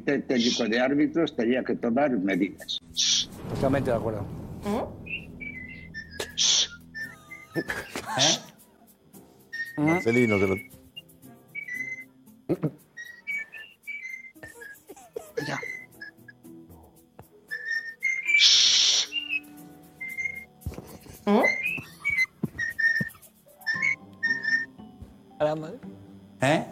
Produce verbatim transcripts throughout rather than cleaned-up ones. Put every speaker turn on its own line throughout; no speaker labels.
este técnico de árbitros tenía que tomar medidas.
Totalmente de acuerdo.
¿Eh? Marcelino, que lo...
Ya.
¿Eh?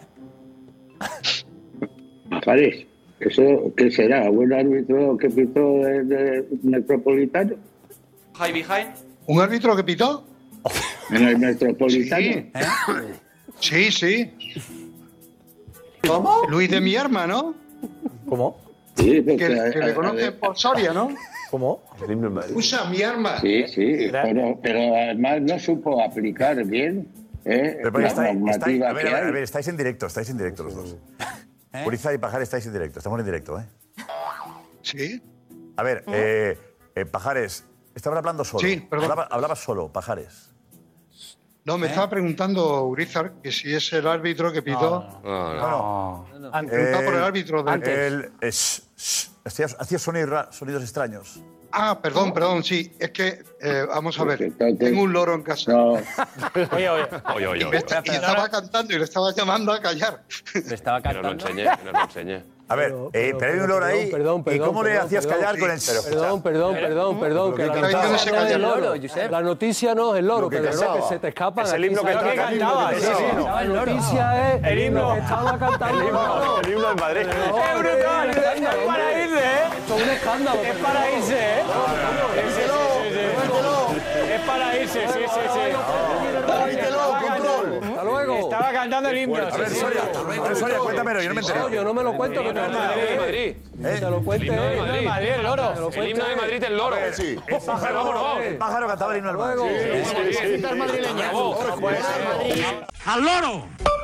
Pajares, ¿eso qué será? ¿Un árbitro que pitó el Metropolitano?
High behind.
¿Un árbitro que pitó?
¿En el Metropolitano?
Sí,
¿Eh?
sí, sí.
¿Cómo?
Luis de mi arma, ¿no?
¿Cómo?
Sí,
Que,
porque,
que le conoce por Soria, ¿no?
¿Cómo?
Usa mi arma.
Sí, sí, pero, pero además no supo aplicar bien ¿eh?
Pero, pero
la
estáis,
normativa
estáis- a ver,
que
a ver,
hay.
a ver, estáis en directo, estáis en directo los dos. ¿Eh? Uriza y Pajares estáis en directo, estamos en directo, ¿eh?
Sí.
A ver, eh, eh, Pajares, estaba hablando solo.
Sí, perdón.
Hablaba, hablaba solo, Pajares.
No, me estaba preguntando Urizar que si es el árbitro que pitó.
No, no.
Antes.
Preguntaba por el árbitro de...
Antes.
El, eh, shh, shh, hacía, hacía sonidos, ra- sonidos extraños.
Ah, perdón, perdón, sí. Es que, eh, vamos a ver,
Entonces-
tengo un loro en casa.
No,
Oye, oye.
Oye, oye,
Y, me
oye.
está- y estaba cantando y le estaba llamando a callar.
Le estaba
Que nos lo
cantando.
enseñé, que nos lo enseñé.
A ver,
Pero-
eh,
pero-
pero hay un
pero-
olor ahí.
perdón,
¿Y
perdón,
cómo le
perdón,
hacías
perdón,
callar
sí,
con el...
pero-
Perdón, perdón, perdón, perdón. Que la
que
noticia
cantaba.
no es el loro.
Josep.
La noticia no es el loro,
Lo que
que, de verdad
cantaba.
que se te escapa.
Es el
aquí
himno que
sale-
cantaba, sí, sí, no.
La noticia es
El himno.
que estaba cantando. loro.
El himno de Madrid.
Es
brutal, es para irse, ¿eh?
Esto es un escándalo.
Es para irse, ¿eh? Es para irse, sí, sí, sí.
Hasta luego.
Estaba cantando el himno.
A ver, Soria, a ver, Soria, cuéntamelo, yo no me enteré.
No, yo no me lo cuento. Que te lo
Madrid.
cuente. Que te lo cuente.
El himno de Madrid.
Madrid, el loro.
Que lo
El himno de
cuente.
Madrid, el loro.
Sí, el pájaro, el pájaro cantaba el himno del
Luego.
Madrid.
¡Al loro!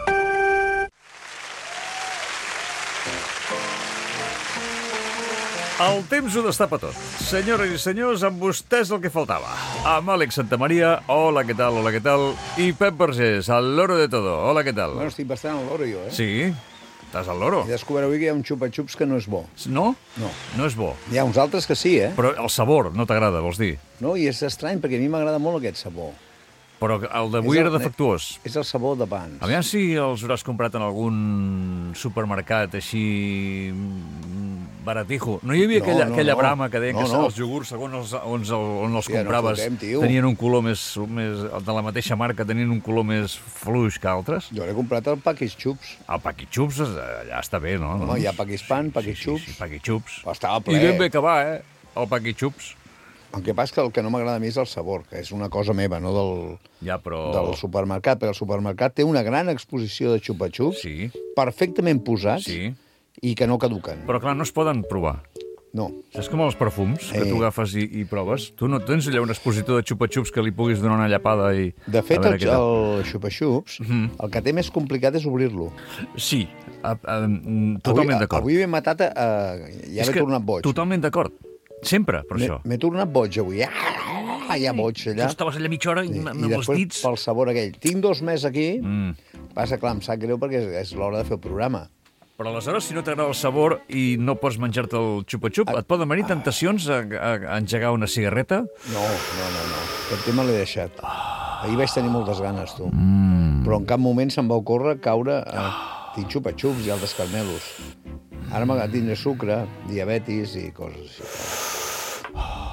El temps ho destapa tot. Senyores i senyors, amb vostès el que faltava. Amb Àlex Santamaria, hola, què tal, hola, què tal? I Pep Vergés, al loro de todo, hola, què tal?
Bueno, estic bastant al loro, jo, eh?
Sí? Estàs al loro?
He descobert avui que hi ha un xupa-xups que no és bo.
No?
No.
No és bo.
Hi ha uns altres que sí, eh?
Però el sabor no t'agrada, vols dir?
No, i és estrany, perquè a mi m'agrada molt aquest sabor.
Però el d'avui
És el-
era defectuós.
És el sabor de pans.
Aviam si els hauràs comprat en algun supermercat així mm, baratijo. No hi havia
No,
aquella,
no,
aquella
no.
brama que deien
No,
que
no.
els iogurts, segons els, on, els, on els
Hòstia, no
compraves,
fotem, tio.
tenien un color més, més... de la mateixa marca, tenien un color més fluix que altres?
Jo l'he comprat al Paquis Xups.
El Paquitxups allà està bé, no?
Home, hi ha Paquis Pan, Paquis
Sí, sí,
Xups.
Paquitxups.
Però estava ple.
I ben bé que va, eh? El Paquitxups.
El que passa que el que no m'agrada a mi és el sabor, que és una cosa meva, no del,
Ja, però...
del supermercat. Perquè el supermercat té una gran exposició de xupa-xups,
Sí,
perfectament posats,
sí.
i que no caduquen.
Però clar, no es poden provar.
No.
És com els perfums, que
Eh.
tu agafes i, i proves. Tu no tens allà un expositor de xupa-xups que li puguis donar una llapada i...
De fet,
a veure
el,
què tal.
el xupa-xups,
Mhm.
el que té més complicat és obrir-lo.
Sí, a, a, mm, totalment
Avui-
d'acord.
Avui m'he matat, a, a, ja
És
m'he
que
tornat boig.
Totalment d'acord. Sempre, per
M'he
això.
m'he tornat boig avui. Ah, ja boig allà.
Tu estaves allà mitja hora i,
I,
amb
i
els
després
dits...
pel sabor aquell. Tinc dos mesos aquí,
Mm.
passa, clar, em sap greu perquè és, és l'hora de fer el programa.
Però aleshores, si no t'agrada el sabor i no pots menjar-te el xupa-xup, et poden venir tentacions a, a, a engegar una cigarreta?
No, no, no, no. Aquest tema l'he deixat. Ahir vaig tenir moltes ganes, tu.
Mm.
Però en cap moment se'm va ocórrer caure a... Tinc xupa-xups i altres carmelos. Ara m'agrada tindre sucre, diabetis i coses així.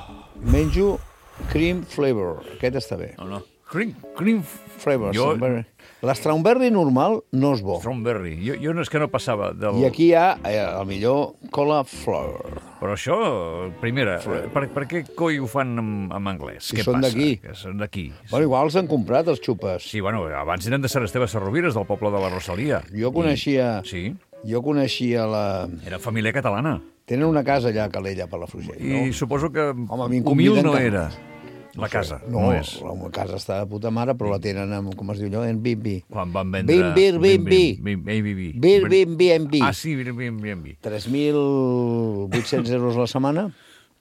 Menjo cream flavor. Aquest està bé.
No, no. Cream, cream
Flavor.
Jo-
strawberry. L'strawberry normal no és bo.
strawberry. Jo, jo no és que no passava del...
I aquí hi ha, eh, el millor, cauliflower.
Però això, primera, per, per què coi ho fan en, en anglès?
Si
Què
són
passa?
d'aquí.
Que són d'aquí.
Bueno, igual els han comprat, els xupes.
Sí, bueno, abans eren de Sant Esteve Sarrovires, del poble de la Rosalia.
Jo coneixia...
I, sí,
Jo coneixia la...
era família catalana.
Tenen una casa allà a Calella, per la Frugell,
I
no?
suposo que
Home, a mi em
humil
conviden
no
que-
era. La
sé.
casa,
no,
no és.
La casa està de puta mare, però la tenen amb, com es diu allò, en B and B.
Quan van vendre...
Airbnb.
Airbnb.
Airbnb.
Ah, sí, Airbnb.
tres mil vuit-cents euros la setmana,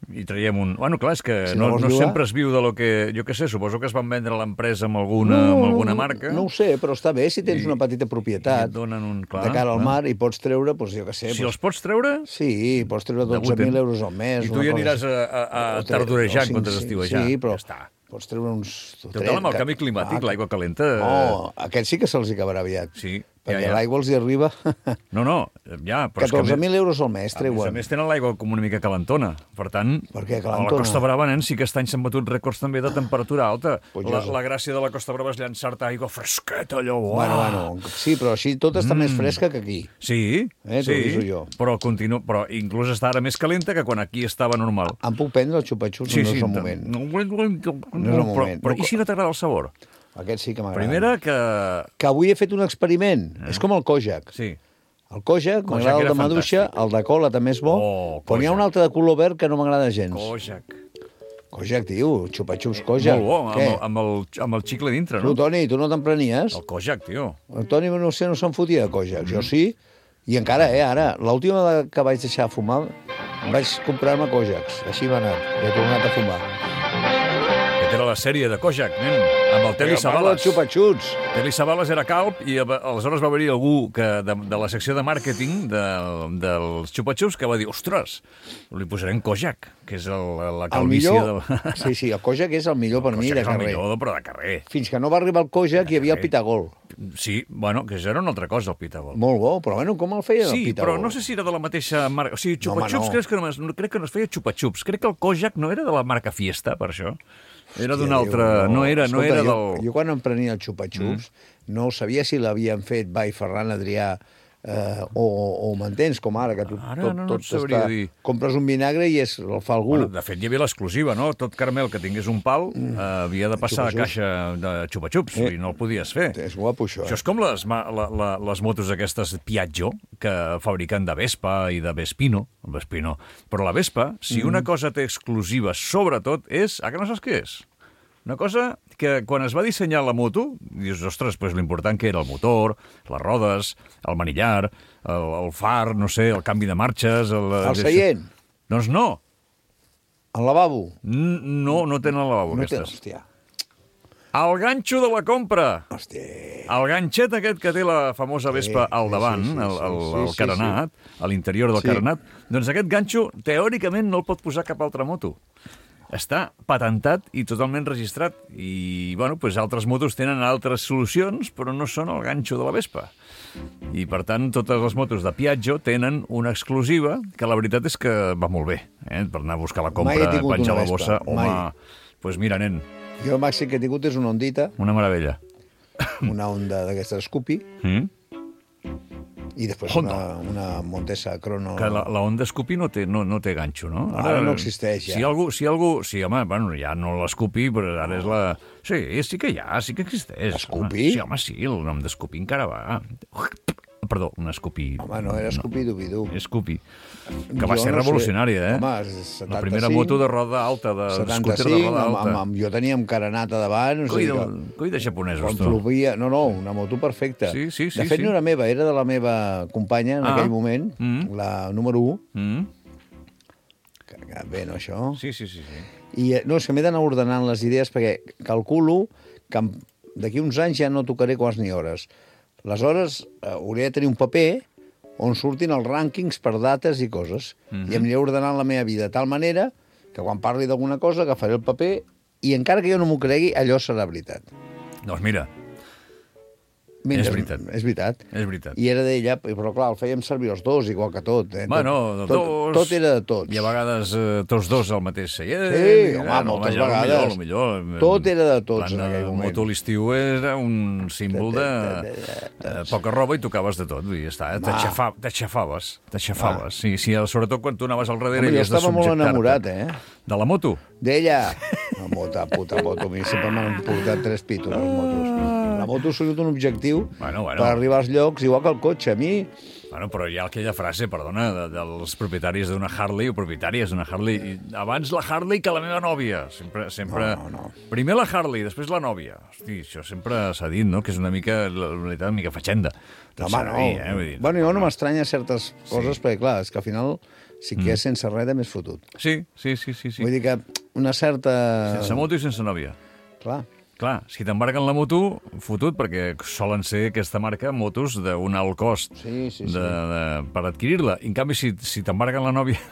i traiem un... Bueno, clar, és que
Si
no,
no vols
no
llogar.
sempre es viu de lo que... Jo què sé, suposo que es van vendre l'empresa amb alguna, amb alguna marca.
No ho sé, però està bé si tens
I-
una petita
I
propietat
et donen un... Clar,
de cara al
clar.
mar i pots treure, doncs, jo què sé...
Si
doncs,
els pots treure...
Sí, pots treure dotze
debuten.
mil euros al mes.
I tu
una
ja
cosa
aniràs
així.
a, a, a
O tre-
tardorejant
o cinc,
quan t'has
sí,
estiuejar.
Sí, però
Ja està.
pots treure uns...
Total, amb el canvi climàtic,
Ah,
l'aigua calenta...
No, aquest sí que se'ls hi acabarà aviat.
Sí,
Perquè
ja, ja.
l'aigua els hi arriba...
No, no, ja, però és que...
catorze mil euros al mes
A més a
treuen.
més, tenen l'aigua com una mica calentona. Per tant,
Per què
a la
calentona?
Costa Brava, nen, sí que aquest any s'han batut rècords també de temperatura alta.
Pues
La,
jo sé.
la gràcia de la Costa Brava és llançar-te aigua fresqueta, allò... Uah!
Bueno, bueno, sí, però així tot està més fresca que aquí.
Sí,
Eh, t'ho
sí,
aviso jo.
però, continu... però inclús està ara més calenta que quan aquí estava normal.
Em puc prendre el xupa-xups? no és el moment.
No,
No és el
però,
moment.
però
No-
i si no t'agrada el sabor?
Aquest sí que m'agrada.
Primera que...
Que avui he fet un experiment. És com el Kojak.
Sí.
El Kojak,
Kojak
m'agrada el
era
de maduixa,
fantàstic.
el de cola també és bo,
Oh,
però n'hi ha
Kojak.
un altre de color verd que no m'agrada gens.
Kojak.
Kojak, tio, xupa-xups Kojak.
Molt bo, amb,
Què?
el- amb, el, amb el xicle dintre,
Tu,
no?
Toni, tu no te'n prenies?
El Kojak, tio.
El Toni, no sé, no se'n fotia de Kojak.
Mm.
Jo sí, i encara, eh, ara. L'última vegada que vaig deixar de fumar, vaig comprar-me Kojaks. Així va anar. I he tornat a fumar.
Aquest era la sèrie de Kojak, nen, amb el Teli
Però parlo de
Savalas.
xupa-xups.
Teli Savalas era calp i a- aleshores va haver-hi algú que, de, de la secció de màrqueting de, dels xupa-xups que va dir, ostres, li posarem Kojak, que és el, la
El
calvície
millor...
de...
Sí, sí, el Kojak és el millor per mi
Kojak
de
és el
carrer.
millor, però de carrer.
Fins que no va arribar el Kojak hi havia el
carrer.
Pitagol.
Sí, bueno, que això era una altra cosa, el pitagol.
Molt bo, però bueno, com el feien
Sí,
el Pitagol?
però no sé si era de la mateixa marca... O sigui,
No, home,
xupa-xups
no.
crec, que només, no, crec que no es feia xupa-xups. Crec que el Kojak no era de la marca Fiesta, per això. Era d'un
Hòstia,
altre...
Déu,
No era, no
Escolta,
era
jo,
del...
Jo quan em prenia el xupa-xups mm. no sabia si l'havien fet Vall Ferran Adrià eh, o, o m'entens, com ara, que tot,
Ara
tot,
no, no
tot
et sabria
està...
dir.
Compres un vinagre i és, el fa algú.
Bueno, de fet, hi havia l'exclusiva, no? Tot caramel que tingués un pal eh, havia de passar a
Xupa-xups.
caixa de xupa-xups,
Eh.
i no el podies fer.
És guapo, això.
Això és com les, ma- la, la, les motos aquestes Piaggio, que fabriquen de Vespa i de Vespino. Vespino. Però la Vespa, si una cosa té exclusiva, sobretot, és... Ah, que no saps què és? Una cosa que quan es va dissenyar la moto, dius, ostres, pues l'important que era el motor, les rodes, el manillar, el, el far, no sé, el canvi de marxes... El,
El seient,
Doncs no,
el lavabo.
N- no, no tenen lavabo,
No té...
aquestes.
Hòstia,
El ganxo de la compra.
hòstia.
El ganxet aquest que té la famosa Vespa
Sí,
al
sí,
davant,
sí, sí,
el, el,
sí,
el
sí,
carenat, a l'interior del
Sí.
carenat, doncs aquest ganxo, teòricament, no el pot posar cap altra moto. Està patentat i totalment registrat. I, bueno, pues altres motos tenen altres solucions, però no són el ganxo de la Vespa. I, per tant, totes les motos de Piaggio tenen una exclusiva que la veritat és que va molt bé, eh? Per anar a buscar la
Mai he
compra,
tingut
penjar
una
la bossa.
Vespa,
Home,
mai.
pues mira, nen,
Jo el màxim que he tingut és una ondita,
una meravella.
una onda d'aquesta Scoopy,
Mm?
i després
Honda.
una, una Montesa Crono...
Que la, la Honda Scoopy no té, no, no té ganxo, no?
Ara no existeix, ja.
Si algú, si algú, sí, home, bueno, ja no l'Scoopy, però ara és la... Sí, sí que hi ha, sí que existeix.
Scoopy?
Home. Sí, home, sí, el nom de Scoopy encara va. Perdó, una Scoopy...
Home, no era Scooby-Dooby-Doo.
Scoopy, que va
Jo
ser
no sé.
revolucionària, eh?
Home, setanta-cinc,
la primera moto de roda alta, de scooter de
setanta-cinc,
roda
amb,
alta.
amb, amb, jo tenia amb carenata davant, o
Coi
sigui
de,
que
coi de japonesos,
quan
tu.
plovia... No, no, una moto perfecta.
Sí, sí, sí,
de fet,
sí.
no era meva, era de la meva companya en
Ah.
aquell moment,
Mm.
la número u.
Mm?
Que que bé, no, això?
Sí, sí, sí, sí.
I eh, no, és que m'he d'anar ordenant les idees perquè calculo que em- d'aquí uns anys ja no tocaré quarts ni hores. Aleshores, eh, hauré de tenir un paper on surtin els rànquings per dates i coses.
Mhm.
I em aniré ordenant la meva vida de tal manera que quan parli d'alguna cosa agafaré el paper i encara que jo no m'ho cregui, allò serà veritat.
Doncs mira,
Mira,
És veritat.
És veritat.
és veritat.
I era d'ella, però clar, el fèiem servir els dos, igual que tot. Eh?
Bueno,
tot,
dos...
tot, tot era de tots.
I a vegades eh, tots dos al mateix seient.
Sí, home,
Ah,
moltes
vaja,
vegades.
Lo millor, lo millor.
Tot era de tots
Plan,
en aquell
la
moment.
moto a l'estiu era un símbol de, de poca roba i tocaves de tot. Vull dir, ja està, t'aixafa- t'aixafaves. T'aixafaves. Sí, sí, sobretot quan tu anaves al darrere
Home, jo
havies de
estava molt
subjectar-te.
enamorat, eh?
De la moto?
D'ella. La moto, puta moto. A mi sempre m'han portat tres pitos, les motos. La moto ha sigut un objectiu
Bueno, bueno.
per arribar als llocs, igual que el cotxe. A mi,
Bueno, però hi ha aquella frase, perdona, de, dels propietaris d'una Harley o propietàries d'una Harley. I abans la Harley que la meva nòvia. Sempre, sempre...
No, no, no.
Primer la Harley, després la nòvia. Hosti, això sempre s'ha dit, no?, que és una mica, la veritat, una mica fatxenda. Tot
home,
s'ha de
no.
dir, eh? Vull dir,
Bueno, jo no m'estranya certes coses, perquè, clar, és que al final Si que és sense res de més fotut.
Sí, sí, sí, sí. sí.
Vull dir que una certa...
Sense moto i sense nòvia.
Clar.
Clar, si t'embarguen la moto, fotut, perquè solen ser aquesta marca motos d'un alt cost
Sí, sí, sí.
de, de, per adquirir-la. En canvi, si, si t'embarguen la nòvia...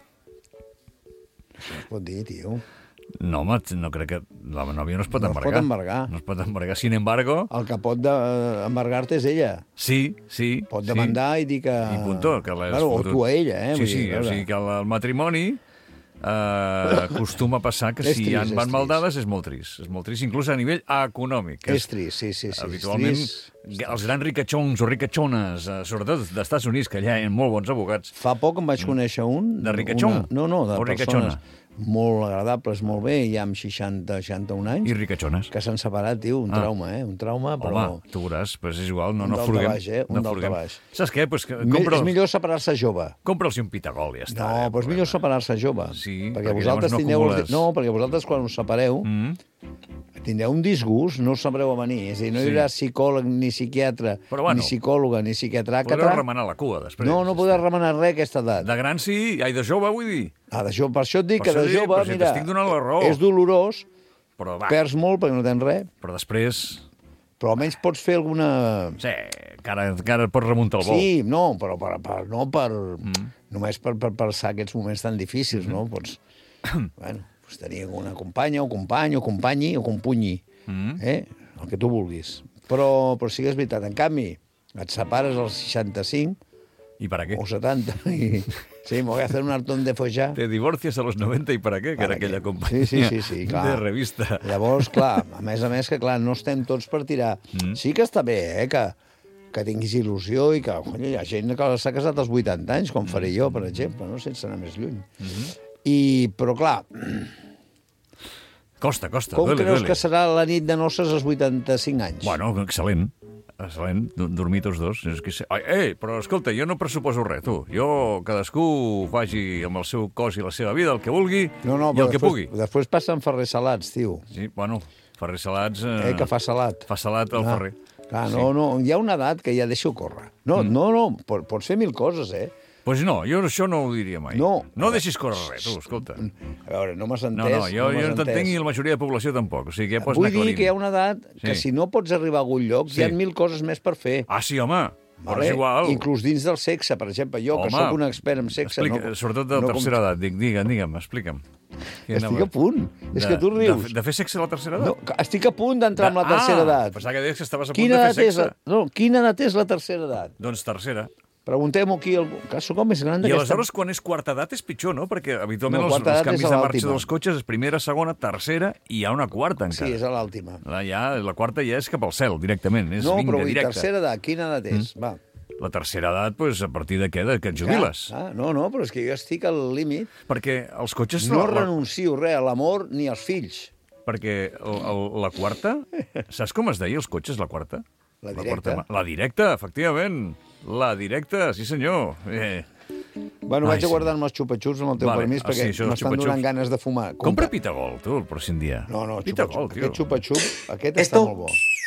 Això no es pot dir, tio.
No, home, no crec que... La nòvia no es pot
No es
embargar.
pot embargar.
No es pot embargar. Sin embargo...
El que pot de, embargar-te és ella.
Sí, sí.
Pot
sí.
demandar i dir que...
I punto, que l'has
Bueno, o
fotut.
tu a ella, eh?
Sí,
Vull
sí,
dir,
o
a veure.
sigui que el, el matrimoni eh, acostuma a passar que
És
si
trist,
hi ha
és
van
trist.
maldades és molt trist. És molt trist, inclús a nivell econòmic. que
És trist, sí, sí, sí.
Habitualment,
És trist.
els grans ricachons o ricatxones, eh, sobretot dels Estats Units, que allà hi ha molt bons abogats,
Fa poc em vaig conèixer un...
De ricachón?
una- No, no, de
O
persones
ricachona?
molt agradables, molt bé, ja amb seixanta, seixanta-un anys,
i ricatxones.
que s'han separat, tio, un
Ah.
trauma, eh? Un trauma, però...
Home, tu veuràs, però és igual, no,
Un
no
daltabaix,
furguem.
eh? Un
no furguem.
daltabaix.
Saps què? Pues que
Me-
compra'ls,
És millor separar-se jove.
compra'ls un pitagol i ja està.
No,
eh,
però és millor separar-se jove.
Sí,
perquè
perquè
vosaltres
llavors no
tindreu...
acumules.
Els... No, perquè vosaltres quan us separeu
Mm.
tindreu un disgust, no us sabreu avenir. És a dir, no hi
Sí.
haurà psicòleg, ni psiquiatre,
Però bueno,
ni psicòloga, ni psiquiatràcatra.
Podreu remenar la cua després.
No, no podràs remenar res a aquesta edat.
De gran sí, ai, de jove, vull dir.
Ah, de jove, per això et dic
Per
que
això
de
dic,
jove,
però si
mira,
t'estic donant la raó.
és dolorós,
Però va,
perds molt perquè no tens res,
però després...
però almenys pots fer alguna...
Sí, encara, encara et pots remuntar el vol.
Sí, no, però per, per, no per... Mm. Només per, per passar aquests moments tan difícils, mm. no? Pots, bueno, pots tenir una companya o company o companyi o compunyi,
Mm.
eh? El que tu vulguis. Però, però sí que és veritat. En canvi, et separes als seixanta-cinc
¿Y para qué?
o setanta i... Sí, me voy a hacer un hartón de follar.
Te divorcias a los noventa y para qué, que
Para
era aquella
què?
companyia
Sí, sí, sí, sí, clar.
de revista.
Llavors, clar, a més a més que, clar, no estem tots per tirar. Mm. Sí que està bé, eh, que, que tinguis il·lusió i que, cony, hi ha gent que s'ha casat als vuitanta anys, com faré jo, per exemple, no? Sense anar més lluny. Mm -hmm. I, però, clar,
Costa, costa,
com
duele,
creus
duele.
que serà la nit de noces als vuitanta-cinc anys?
Bueno, excel·lent. Excel·lent, Du- dormir tots dos. És que... sé- Ai, ei, però escolta, jo no pressuposo res, tu. Jo, cadascú faci amb el seu cos i la seva vida el que vulgui
no, no,
i
però
el que
després,
pugui.
després passen ferrers salats, tio.
Sí, bueno, Ferrer Salats... Eh,
Eh, que fa salat.
Fa salat al
Ah,
Ferrer.
Clar, no, no, hi ha una edat que ja deixa-ho córrer. No, mm. no, no, pot- pots fer mil coses, eh?
Doncs pues no, jo això no ho diria mai.
No.
No deixis córrer res, tu, escolta.
A veure, no m'has entès.
No, no, jo,
m'has
jo no t'entenc
entès.
i la majoria de població tampoc. O sigui, ja pots
Vull
anar
dir
aclarint.
que hi ha una edat que
Sí.
si no pots arribar a algun lloc,
Sí.
hi ha mil coses més per fer.
Ah, sí, home, però
Vale?
és igual.
Inclús dins del sexe, per exemple, jo, que
Home,
sóc un expert en sexe...
Explica,
no,
sobretot de la
no
tercera edat. Dic, digue'm, digue'm, explica'm. Què
Estic
anava?
a punt. És
De-
que tu rius.
De, de fer sexe a la tercera edat?
No, que estic a punt d'entrar en la tercera
ah,
edat.
Pensava que deies que estaves a punt
Quina
de
edat,
fer
és
sexe.
la... no, quina edat és la tercera edat?
Doncs tercera.
Preguntem-ho aquí, algú... que sóc el més gran
I
d'aquesta...
aleshores, quan és quarta edat, és pitjor, no? Perquè habitualment
No,
els,
quarta
els
edat
canvis
és a
de marxa
l'última.
dels cotxes és primera, segona, tercera i hi ha una quarta encara.
Sí, és a l'última.
La, ja, la quarta ja és cap al cel, directament. És
No,
vinga,
però vull dir,
directe.
tercera edat, quina edat és? Mm. Va.
La tercera edat, doncs, a partir de què? De que et jubiles.
Ah, no, no, però és que jo estic al límit.
Perquè els cotxes...
No
la, la,
renuncio res a l'amor ni als fills.
perquè el, el, la quarta... Saps com es deia els cotxes, la quarta?
La
quarta,
directa.
la directa, efectivament. La directa, sí senyor. Eh.
Bueno,
Ai,
vaig a
sí.
guardar-me els xupa-xups amb el teu
Vale.
permís,
Ah,
perquè
sí, això dels
m'estan
xupa-xups.
donant ganes de fumar.
Compra Pitagol, tu, el pròxim dia.
No, no,
Pitagol,
xupa-xup.
tio.
Aquest xupa-xup, aquest
Esto-
està molt bo.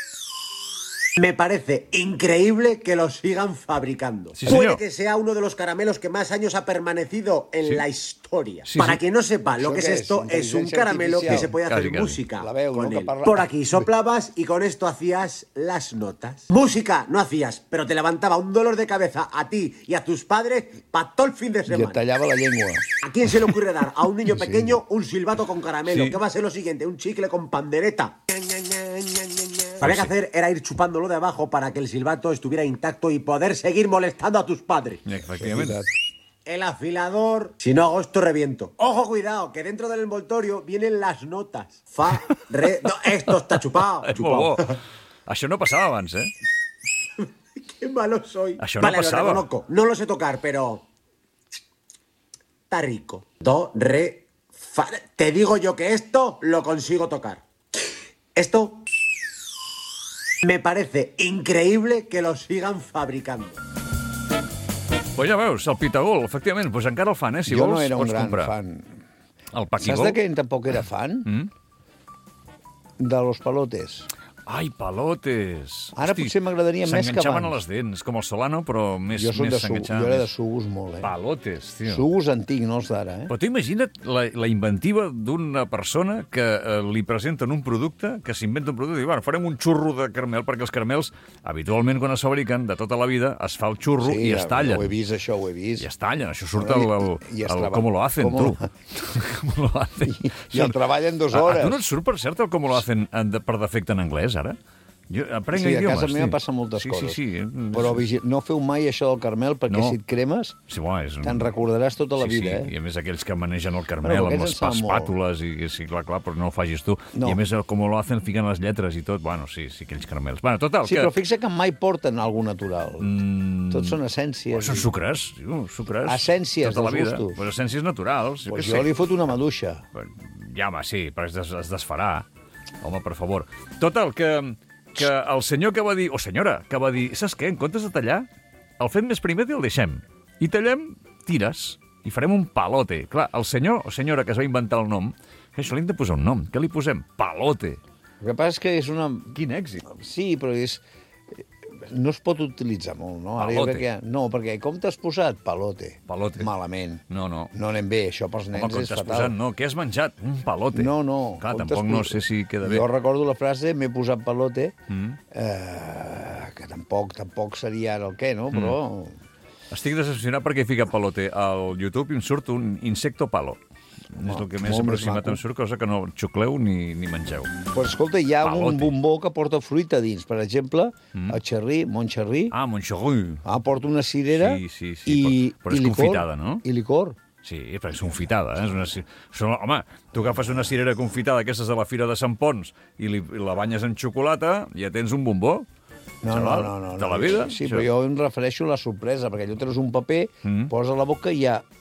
Me parece increíble que lo sigan fabricando.
Sí,
Puede
señor.
que sea uno de los caramelos que más años ha permanecido en
Sí.
la historia.
Sí,
Para
sí.
quien no sepa lo
¿Eso
que es
qué es?
esto, es un
Inteligencia
caramelo que
artificial.
se puede
Casi,
hacer
casi.
música
La veo,
con
¿no? Que
él.
parla-
Por aquí soplabas y con esto hacías las notas. Música no hacías, pero te levantaba un dolor de cabeza a ti y a tus padres para todo el fin de
I et
semana.
tallava la llengua.
¿A quién se le ocurre dar a un niño pequeño un silbato con caramelo?
Sí.
¿Qué va a ser lo siguiente? Un chicle con pandereta. Lo que había que hacer era ir chupándolo de abajo para que el silbato estuviera intacto y poder seguir molestando a tus padres.
Efectivament.
El afilador. Si no hago esto, reviento. Ojo, cuidado, que dentro del envoltorio vienen las notas. Fa, re... No, esto está chupado.
És molt
chupado.
bo. Això no passava abans, eh?
Qué malo soy.
Això no
vale,
pasaba.
lo reconozco. No lo sé tocar, pero... Está rico. Do, re, fa... Te digo yo que esto lo consigo tocar. Esto... Me parece increíble que lo sigan fabricando.
Pues ja veus, el Pitagol, efectivament, doncs encara el fan, eh? Si
jo
vols,
no era un
pots
gran
comprar.
fan.
El
Saps
Paquigol.
de què tampoc era fan?
Mm?
De los palotes.
Ai, palotes.
Ara potser m'agradaria més que
S'enganxaven a
abans.
les dents, com el Solano, però més,
Jo soc
més
de suc,
s'enganxaven.
jo era de
més.
sugus molt, eh?
Palotes, tio.
Sugus antic, no els d'ara, eh?
Però tu imagina't la, la inventiva d'una persona que eh, li presenten un producte, que s'inventa un producte i diu, bueno, farem un xurro de caramel, perquè els caramels, habitualment, quan es fabriquen, de tota la vida, es fa el xurro
Sí,
i es tallen.
ho he vist, això, ho he vist.
I es tallen, això surt el, el,
I es
el,
treballa.
com lo hacen,
Com
tu.
lo-
Com lo hacen.
I el treballen dues
A, a
hores.
tu no et surt, per cert, el com lo hacen en, de, per defecte en anglès, ara? Jo aprenc
Sí, a
idiomes,
casa meva
tio.
passa moltes
sí,
coses.
Sí, sí,
Però vigi... no feu mai això del caramel, perquè
No.
si et cremes,
sí, bueno, és...
te'n recordaràs tota la
sí,
vida,
sí.
eh?
I a més aquells que manegen el caramel
Bueno,
amb
aquests
les
en saben molt.
espàtules, i sí, clar, clar, però no ho facis tu.
No.
I a més, el com lo hacen, fiquen les lletres i tot. Bueno, sí, sí, aquells caramels. Bueno, total,
Sí,
que...
però fixa que mai porten alguna natural.
Mm,
Tots són essències.
Bueno, són sucres, tio, sucres.
Essències
tota la
dels
vida.
gustos.
Però essències naturals.
Pues
què
jo
sé.
li fot una maduixa.
Ja, home, sí, però es, des, es desfarà. Home, per favor. Total, que, que el senyor que va dir, o senyora, que va dir, saps què, en comptes de tallar, el fem més primet i el deixem. I tallem tires i farem un palote. Clar, el senyor o senyora que es va inventar el nom, que això li hem de posar un nom. Què li posem? Palote.
El que passa és que és una...
Quin èxit.
Sí, però és... No es pot utilitzar molt, no? Ara jo
Palote.
crec que... No, perquè com t'has posat? Palote.
Palote.
Malament.
No, no.
No anem bé, això pels
Home,
nens
com
és
t'has
fatal.
posat, no? Què has menjat? Un palote.
No, no.
Clar,
com
tampoc
t'has
no
pos-
sé si queda bé.
Jo recordo la frase, m'he posat palote,
Mm.
eh, que tampoc tampoc seria ara el què, no? Però...
Estic decepcionat perquè he ficat palote al YouTube i em surt un insecto palo. És el que més
molt més
aproximat
maco.
em surt, cosa que no xucleu ni, ni mengeu.
Però escolta, hi ha un
Palote.
bombó que porta fruita dins. Per exemple, el xerrí, Montxerrí,
Ah, Montxerrí.
ah, porta una cirera
Sí, sí, sí,
i,
però- però és
i licor,
confitada, no?
I licor.
Sí, perquè és confitada. Eh? És una, ci- són, home, tu agafes una cirera confitada, aquestes de la Fira de Sant Pons, i, li, i la banyes en xocolata, i ja tens un bombó.
No, no,
Xaval,
no, no.
de
no.
la vida.
Sí,
Això.
però jo em refereixo a la sorpresa, perquè allò treus un paper,
Mm.
poses a la boca i hi ha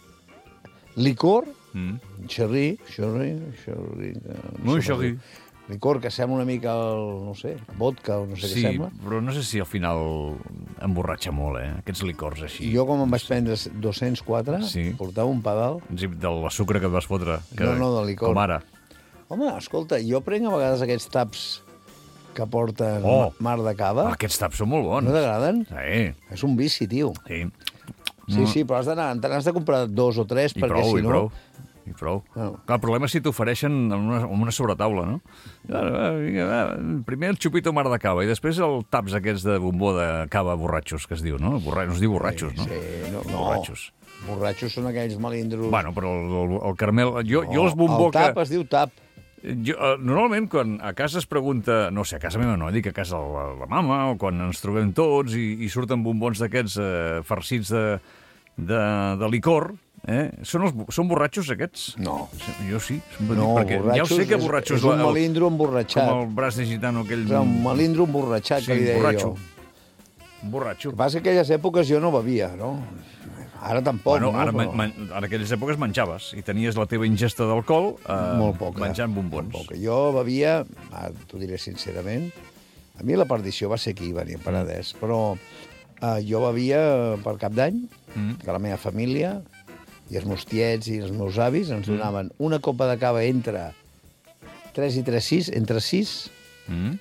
licor,
Mm.
xerrí, xerrí, xerrí... eh,
Muy
sé com
xerrí.
dir. Licor que sembla una mica, el, no sé, vodka o no sé
Sí,
què sembla.
però no sé si al final emborratxa molt, eh? Aquests licors així.
I jo, com em vaig prendre dos-cents quatre,
Sí.
portava un pedal.
Sí, de la sucre que et vas fotre. Que,
No, no, de licor.
Com ara.
Home, escolta, jo prenc a vegades aquests taps que porten
Oh.
mar de cava.
Ah, aquests taps són molt bons.
No t'agraden?
Sí,
És un vici, tio.
sí.
Sí, sí, però has d'anar, te n'has de comprar dos o tres,
I
perquè
prou,
si
i
no...
prou. I prou.
No.
Clar, el problema és si t'ofereixen en una, en una sobretaula, no? Va, va, vinga, va, primer el xupito mar de cava i després el taps aquests de bombó de cava borratxos, que es diu, no? Borra... No es diu borratxos, no?
Sí, no, no.
Borratxos.
Borratxos són aquells melindros...
Bueno, però el, el, el caramel... Jo,
No,
jo els bombó
el tap
que...
es diu tap.
Jo, eh, normalment, quan a casa es pregunta... No sé, a casa meva no, dic a casa la, la mama, o quan ens trobem tots i, i surten bombons d'aquests eh, farcits de, de, de licor... Eh? Són, els, són borratxos, aquests?
No.
Jo sí.
No,
perquè ja ho
borratxos
sé que
és-
borratxos...
és un
el-
melindro emborratxat.
Com el braç de gitano aquell...
És un melindro emborratxat,
Sí,
que li deia
borratxo.
jo.
Un borratxo.
El que passa que en aquelles èpoques jo no bevia, no? Ara tampoc,
Bueno,
no?
ara,
Però
man, man, en aquelles èpoques menjaves i tenies la teva ingesta d'alcohol eh,
molt poc.
menjant bombons.
Molt poc. Jo bevia, ara t'ho diré sincerament, a mi la perdició va ser aquí, venia a Penedès, però eh, jo bevia per Cap d'Any,
Mm.
que la meva família i els meus tiets i els meus avis ens donaven una copa de cava entre tres i tres, sis, entre sis,
Mm?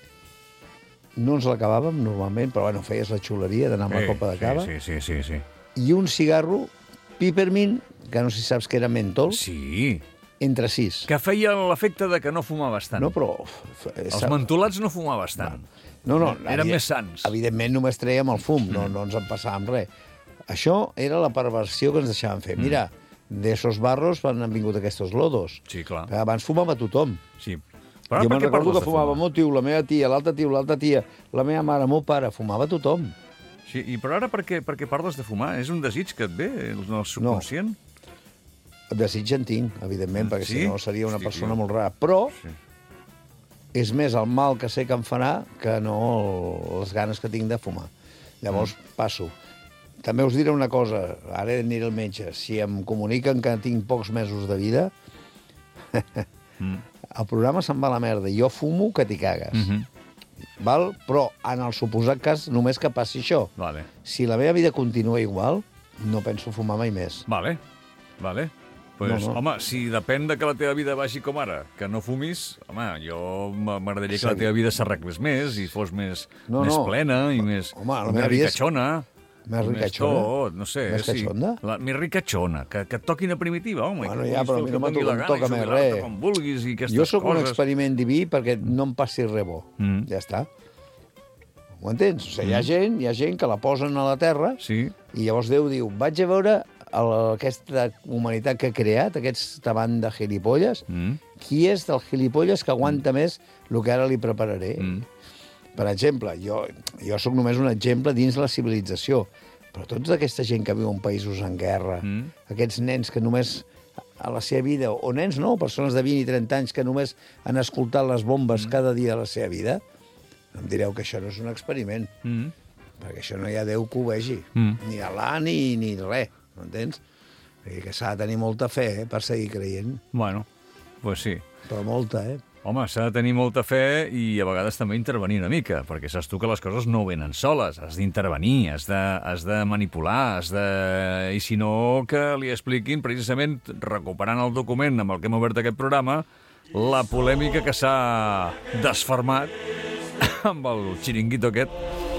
no ens l'acabàvem normalment, però bueno, feies la xuleria d'anar amb la copa de cava,
Sí, sí, sí, sí.
i un cigarro Peppermint, que no sé si saps que era mentol,
Sí,
entre sis.
que feia l'efecte de que no fumaves tant.
No, però...
Els mentolats no fumaves tant.
No, no,
Eren
evident-
més sans.
Evidentment només trèiem el fum, no, no ens en passàvem res. Això era la perversió que ens deixaven fer. Mira, d'esos barros van han vingut aquests lodos.
Sí, clar.
Que abans fumava tothom.
Sí.
Però
ara
jo
per
me'n
què
recordo
parles
que
de
fumava
fumar?
el meu tio, la meva tia, l'altra tio, l'altra tia, la meva mare, el meu pare, fumava tothom.
Sí, i però ara per què, per què parles de fumar? És un desig que et ve, el, el subconscient?
Desig en tinc, evidentment, perquè
Sí?
si no seria una
Hosti,
persona
tio.
molt rara. Però
Sí.
és més el mal que sé que em farà que no les ganes que tinc de fumar. Llavors,
Mm.
passo. També us diré una cosa, ara aniré al metge. Si em comuniquen que tinc pocs mesos de vida,
Mm.
el programa se'n va a la merda. Jo fumo que t'hi cagues.
Mm -hmm.
Val? Però, en el suposat cas, només que passi això.
Vale,
Si la meva vida continua igual, no penso fumar mai més.
vale, vale. Pues,
No, no.
Home, si depèn de que la teva vida vagi com ara, que no fumis, home, jo m'agradaria que la teva vida s'arreglés més i fos més,
No,
més
no.
plena i més,
Home, la
més
meva vida és-
ricachona.
Més
i
ricachona?
tot, no sé.
Més cachonda?
La, més ricachona, que, que et toquin a primitiva, home.
Bueno,
que
ja,
puguis
però
fer
a mi
el
no
que
me
et doni
toca-
la gana
toca
i
més
jubilar-te
res.
com vulguis i aquestes
Jo sóc un
coses.
experiment diví perquè no em passi res bo.
Mm.
Ja està. Ho entens? O sigui, hi ha gent, hi ha gent que la posen a la Terra
Sí.
i llavors Déu diu, vaig a veure el, aquesta humanitat que he creat, aquesta banda de gilipolles,
Mm.
qui és del gilipolles que aguanta més el que ara li prepararé.
Mm.
Per exemple, jo, jo sóc només un exemple dins la civilització, però tota aquesta gent que viu en països en guerra,
Mm.
aquests nens que només a la seva vida, o nens no, persones de vint i trenta anys que només han escoltat les bombes
Mm.
cada dia de la seva vida, em direu que això no és un experiment,
Mm.
perquè això no hi ha Déu que ho vegi,
Mm.
ni Alà ni, ni res, m'entens? Vull dir que s'ha de tenir molta fe eh, per seguir creient,
Bueno, pues sí.
però molta, eh?
Home, s'ha de tenir molta fe i a vegades també intervenir una mica, perquè saps tu que les coses no venen soles, has d'intervenir, has, de, has de manipular, has de... i si no, que li expliquin precisament, recuperant el document amb el que hem obert aquest programa, la polèmica que s'ha desfermat amb el xiringuito aquest.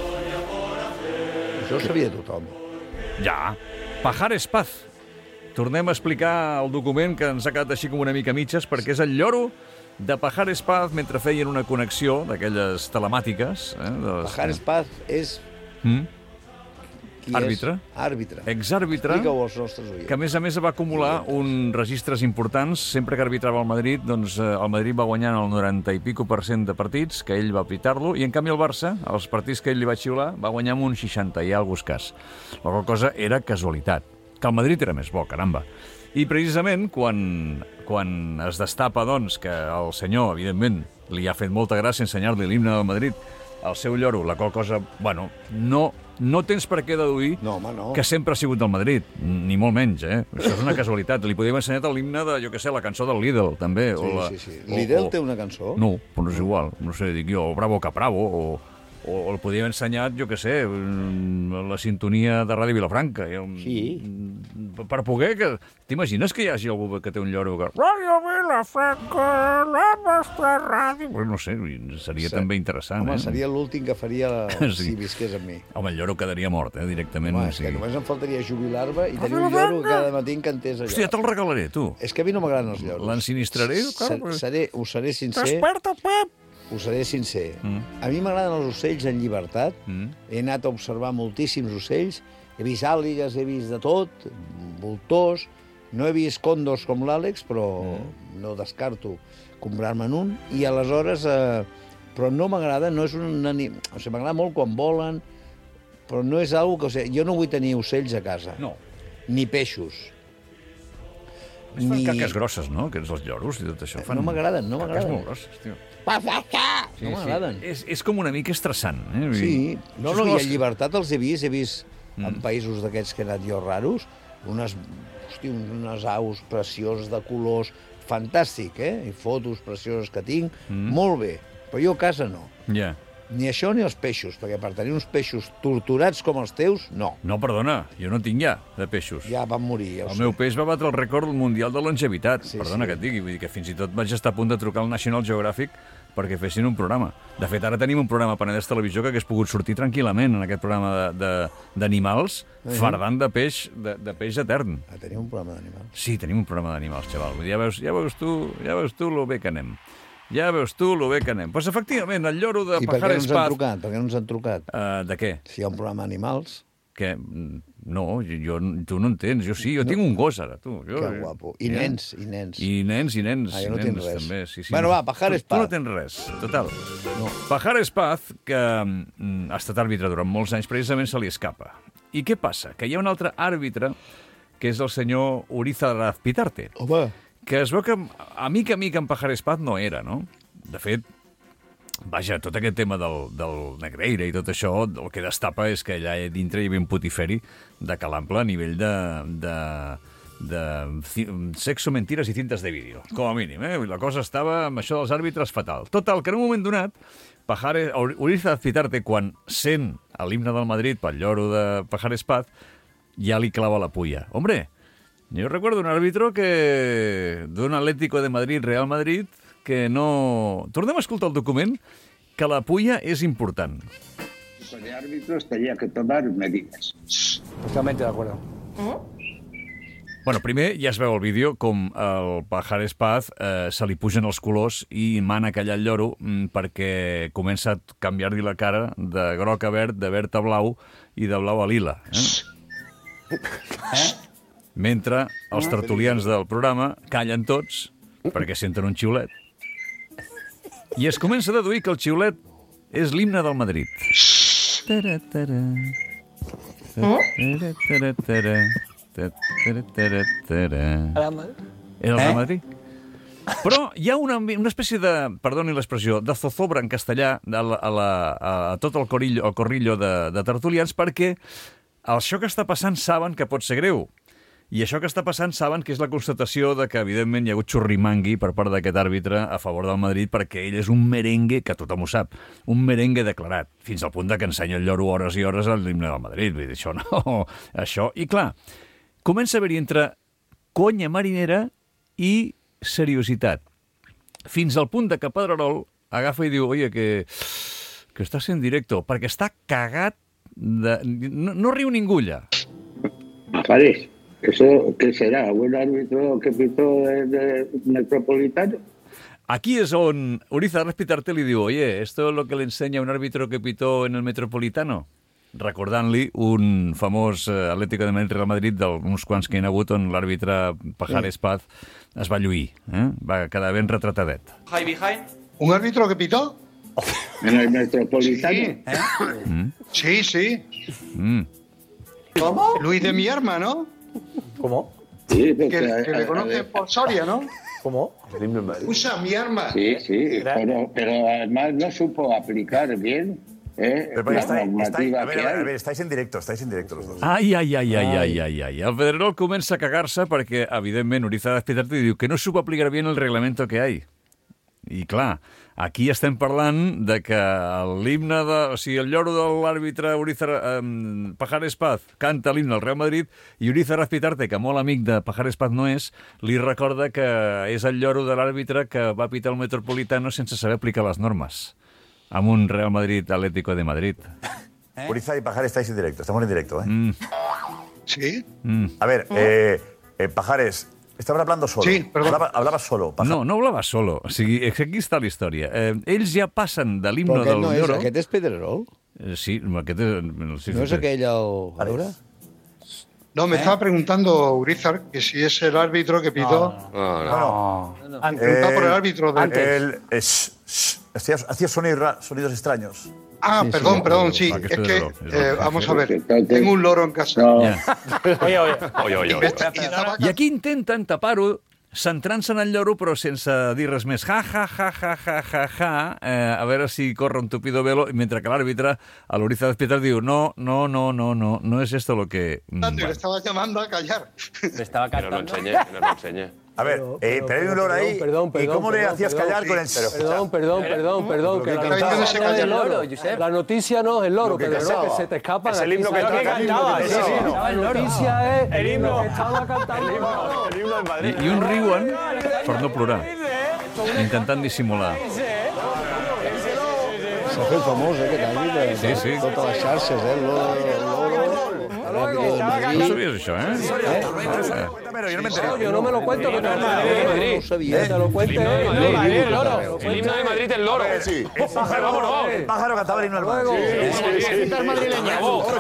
Això ho sabia tothom.
Ja, Pajares Paz. Tornem a explicar el document que ens ha quedat així com una mica mitges, perquè és el lloro de Pajares Paz mentre feien una connexió d'aquelles telemàtiques. Eh, de les...
Pajares Paz és...
Mm?
Qui
Àrbitre.
És? Àrbitre.
Exàrbitre,
Explica-ho als nostres oients.
que a més a més va acumular uns registres importants. Sempre que arbitrava el Madrid, doncs eh, el Madrid va guanyant el noranta i pico per cent de partits, que ell va apitar-lo, i en canvi el Barça, els partits que ell li va xiular, va guanyar amb un seixanta i alguna cosa. La qual cosa era casualitat. Que el Madrid era més bo, caramba. I precisament quan, quan es destapa, doncs, que el senyor, evidentment, li ha fet molta gràcia ensenyar-li l'himne del Madrid al seu lloro, la qual cosa, bueno, no, no tens per què deduir
No, home, no.
que sempre ha sigut del Madrid, ni molt menys, eh? Això és una casualitat. Li podíem ensenyar l'himne de, jo què sé, la cançó del Lidl, també.
Sí,
o la,
sí, sí.
o-
Lidl
o-
té una cançó?
No, però no és igual. No sé, dic jo, o Bravo Capravo, o, o, o el podíem ensenyar, jo què sé, mm, la sintonia de Ràdio Vilafranca. Jo,
Sí.
mm, Per poder que... T'imagines que hi hagi algú que té un lloro que... Ràdio Vilafranca, la vostra ràdio... Pues no sé, seria
Sí.
també interessant,
Home,
eh?
seria l'últim que faria la...
Sí.
si visqués amb mi.
Home, el lloro quedaria mort, eh, directament.
Home, és que només em faltaria jubilar-me i tenir un lloro que cada matí em cantés allò.
Hòstia, te'l regalaré, tu.
És que a mi no m'agraden els lloros.
L'ensinistraré,
Ser,
clar.
seré, us seré sincer,
Desperta, Pep!
us seré sincer.
Mm.
A mi m'agraden els ocells en llibertat.
Mm.
He anat a observar moltíssims ocells. He vist àligues, he vist de tot, voltors. No he vist còndors com l'Àlex, però
Mm.
no descarto comprar-me'n un. I aleshores... Eh, però no m'agrada, no és un... anim- O sigui, m'agrada molt quan volen, però no és algo que... O sigui, jo no vull tenir ocells a casa.
No.
Ni peixos.
Més fan
Ni-
caques grosses, no? Que ets els lloros i tot això. Fan
No m'agraden, no
caques
m'agraden.
molt grosses, tio.
No m'agraden.
És, és com una mica estressant. Eh? Vull
Sí,
dir,
no,
això
no,
és
i
les-
en llibertat els he vist, he vist
Mm.
en països d'aquests que he anat jo raros, unes, hosti, unes aus precioses de colors, fantàstic, eh? I fotos precioses que tinc,
Mm.
molt bé, però jo a casa no.
Ja.
Ni això ni els peixos, perquè per tenir uns peixos torturats com els teus, no.
No, perdona, jo no tinc ja de peixos.
Ja van morir, ja ho
El
sé.
meu peix va batre el rècord mundial de longevitat.
Sí,
Perdona
sí.
que et digui, vull dir que fins i tot vaig estar a punt de trucar al National Geographic perquè fessin un programa. De fet, ara tenim un programa a Penedès Televisió que hagués pogut sortir tranquil·lament en aquest programa de- de- d'animals,
Uh -huh.
fardant de peix, de, de peix etern.
Ah, teniu un programa d'animals.
Sí, tenim un programa d'animals, xaval. Vull dir, ja veus, ja veus tu, ja veus tu lo bé que anem. Ja veus tu lo bé que anem. Doncs pues, efectivament, el lloro de
I per què no
Pajares
ens han
Paz...
trucat? Per què no ens han trucat?
Uh, de què?
Si hi ha un programa d'animals,
Que, mm, no, jo, jo, tu no entens. Jo sí, jo no. tinc un gos ara, tu. Jo,
que guapo. I
Ja.
nens, i nens.
I nens, i nens.
Ah, jo no
nens,
tinc res.
També. Sí, sí,
Bueno,
no.
va, Pajares
tu, tu no
Paz.
tens res, total.
No.
Pajares Paz, que mm, ha estat àrbitre durant molts anys, precisament se li escapa. I què passa? Que hi ha un altre àrbitre, que és el senyor Urizar Azpitarte,
Home,
que es veu que a mica a mica en Pajares Paz no era, no? De fet, vaja, tot aquest tema del, del Negreira i tot això, el que destapa és que allà dintre hi havia un putiferi de calample a nivell de, de, de ci- sexo, mentiras i cintes de vídeo, com a mínim, eh? La cosa estava amb això dels àrbitres fatal. Total, que en un moment donat, Pajares, Urizar Azpitarte, quan sent l'himne del Madrid pel lloro de Pajares Paz, ja li clava la pulla. Hombre, Yo recuerdo un árbitro que d'un Atlético de Madrid, Real Madrid, que no... Tornem a escoltar el document, que la puya és important.
De árbitros tenía que tomar medidas.
Totalmente de acuerdo.
Bueno, primer ja es veu el vídeo com el Pajares Paz eh, se li pugen els colors i mana callar el lloro mm, perquè comença a canviar-li la cara de groc a verd, de verd a blau i de blau a lila. Eh? Eh? Mentre els tertulians del programa callen tots perquè senten un xiulet. I es comença a deduir que el xiulet és l'himne del Madrid. Tara, tara. Tara, tara, tara. Era el Real Madrid? Però hi ha una, una espècie de, perdoni l'expressió, de zozobra en castellà a, la, a, la, a tot el corillo, el corrillo de, de tertulians perquè això que està passant saben que pot ser greu. I això que està passant saben que és la constatació de que, evidentment, hi ha hagut xurrimangui per part d'aquest àrbitre a favor del Madrid perquè ell és un merengue, que tothom ho sap, un merengue declarat, fins al punt de que ensenya el lloro hores i hores al l'himne del Madrid. Vull dir, això no... Això... I clar, comença a haver-hi entre conya marinera i seriositat. Fins al punt de que Pedrerol agafa i diu, oye, que, que estàs en directo, perquè està cagat de... No, no riu ningú allà.
Pajares, ¿eso qué será? ¿Un árbitro que pitó de, de Metropolitano?
Aquí es on Urizar Respitarte li diu, oye, ¿esto es lo que le enseña un árbitro que pitó en el Metropolitano? Recordant-li un famós Atlético de Madrid, Real Madrid, d'uns quants que hi ha hagut on l'àrbitre Pajares Paz es va lluir, eh? Va quedar ben retratadet.
High behind.
¿Un árbitro que pitó?
¿En el Metropolitano?
Sí, ¿eh? mm. sí. sí.
Mm.
¿Cómo? Luis de mi arma, ¿no?
¿Cómo?
Sí, porque,
que, que le conoce por Soria, ¿no?
¿Cómo?
Usa mi arma.
Sí, sí, pero, pero además no supo aplicar bien. ¿Eh?
Pero, pero está, está, a, ver, a, ver, a ver, estáis en directo, estáis en directo los dos.
Ai, ai, ai, ai, ai, ai, ai. El Pedrerol comença a cagar-se perquè, evidentment, Urizar Respitarte diu que no supo aplicar bien el reglamento que hay. I clar, aquí estem parlant de que l'himne de... O sigui, el lloro de l'àrbitre Urizar eh, Pajares Paz canta l'himne al Real Madrid i Urizar Respitarte, que molt amic de Pajares Paz no és, li recorda que és el lloro de l'àrbitre que va pitar el Metropolitano sense saber aplicar les normes. Amb un Real Madrid Atlético de Madrid.
¿Eh? Urizar y Pajares estáis en directo, estamos en directo, ¿eh?
Mm.
Sí.
Mm.
A ver, eh, eh, Pajares, estabas hablando solo.
Sí, perdón.
Hablaba, hablabas solo. Pajares.
No, no hablava solo. O sigui, aquí està la història. Eh, ells ja passen de l'himne del
no
lloro...
És, aquest és Pedrerol?
Eh, sí, aquest és... Sí,
no és aquell el... A veure...
No, me ¿Eh? estaba preguntando Urizar que si es el árbitro que pitó.
No, no.
no. no. no. Preguntaba por el árbitro de
antes. El, es, Hacía, hacía sonidos, sonidos extraños.
Ah, sí, perdón, sí, perdón, sí. Es que, eh, vamos a ver, tengo un loro en casa.
No. Oye, oye.
Oye, oye, oye.
I aquí intenten tapar-ho centrant-se en el lloro, però sense dir res més. Ja, ja, ja, ja, ja, ja, ja. Eh, a veure si corre un tupido velo, mentre que l'àrbitre, a l'Urizar Respitarte, diu no, no, no, no, no, no es esto lo que...
Mm, le estaba llamando a callar.
Le estaba cantando.
Que nos lo enseñe, que nos lo enseñe.
A ver, pero, eh, pero hay un olor ahí.
Perdón, perdón,
¿Y cómo
perdón,
le hacías
perdón,
callar
sí,
con el
pero, Perdón, perdón, perdón, perdón. Que la noticia no es el loro, La noticia no es el loro, pero no, que se te escapa.
Es el himno que cantaba.
La noticia es
el himno
que estaba cantando.
El himno del Madrid.
I un riuen per no plorar, intentant dissimular.
S'ha fet famós, eh, aquest àmbit.
Sí, sí.
Totes les xarxes, eh?
No sabies això, eh?
eh? Yo no me enteré.
Yo no me lo cuento, que no es
Madrid. No sabía.
Te lo cuente
el loro. El himno de Madrid, el loro.
Sí. El pájaro, el pájaro cantaba el himno del Madrid.
Citas madrileñas.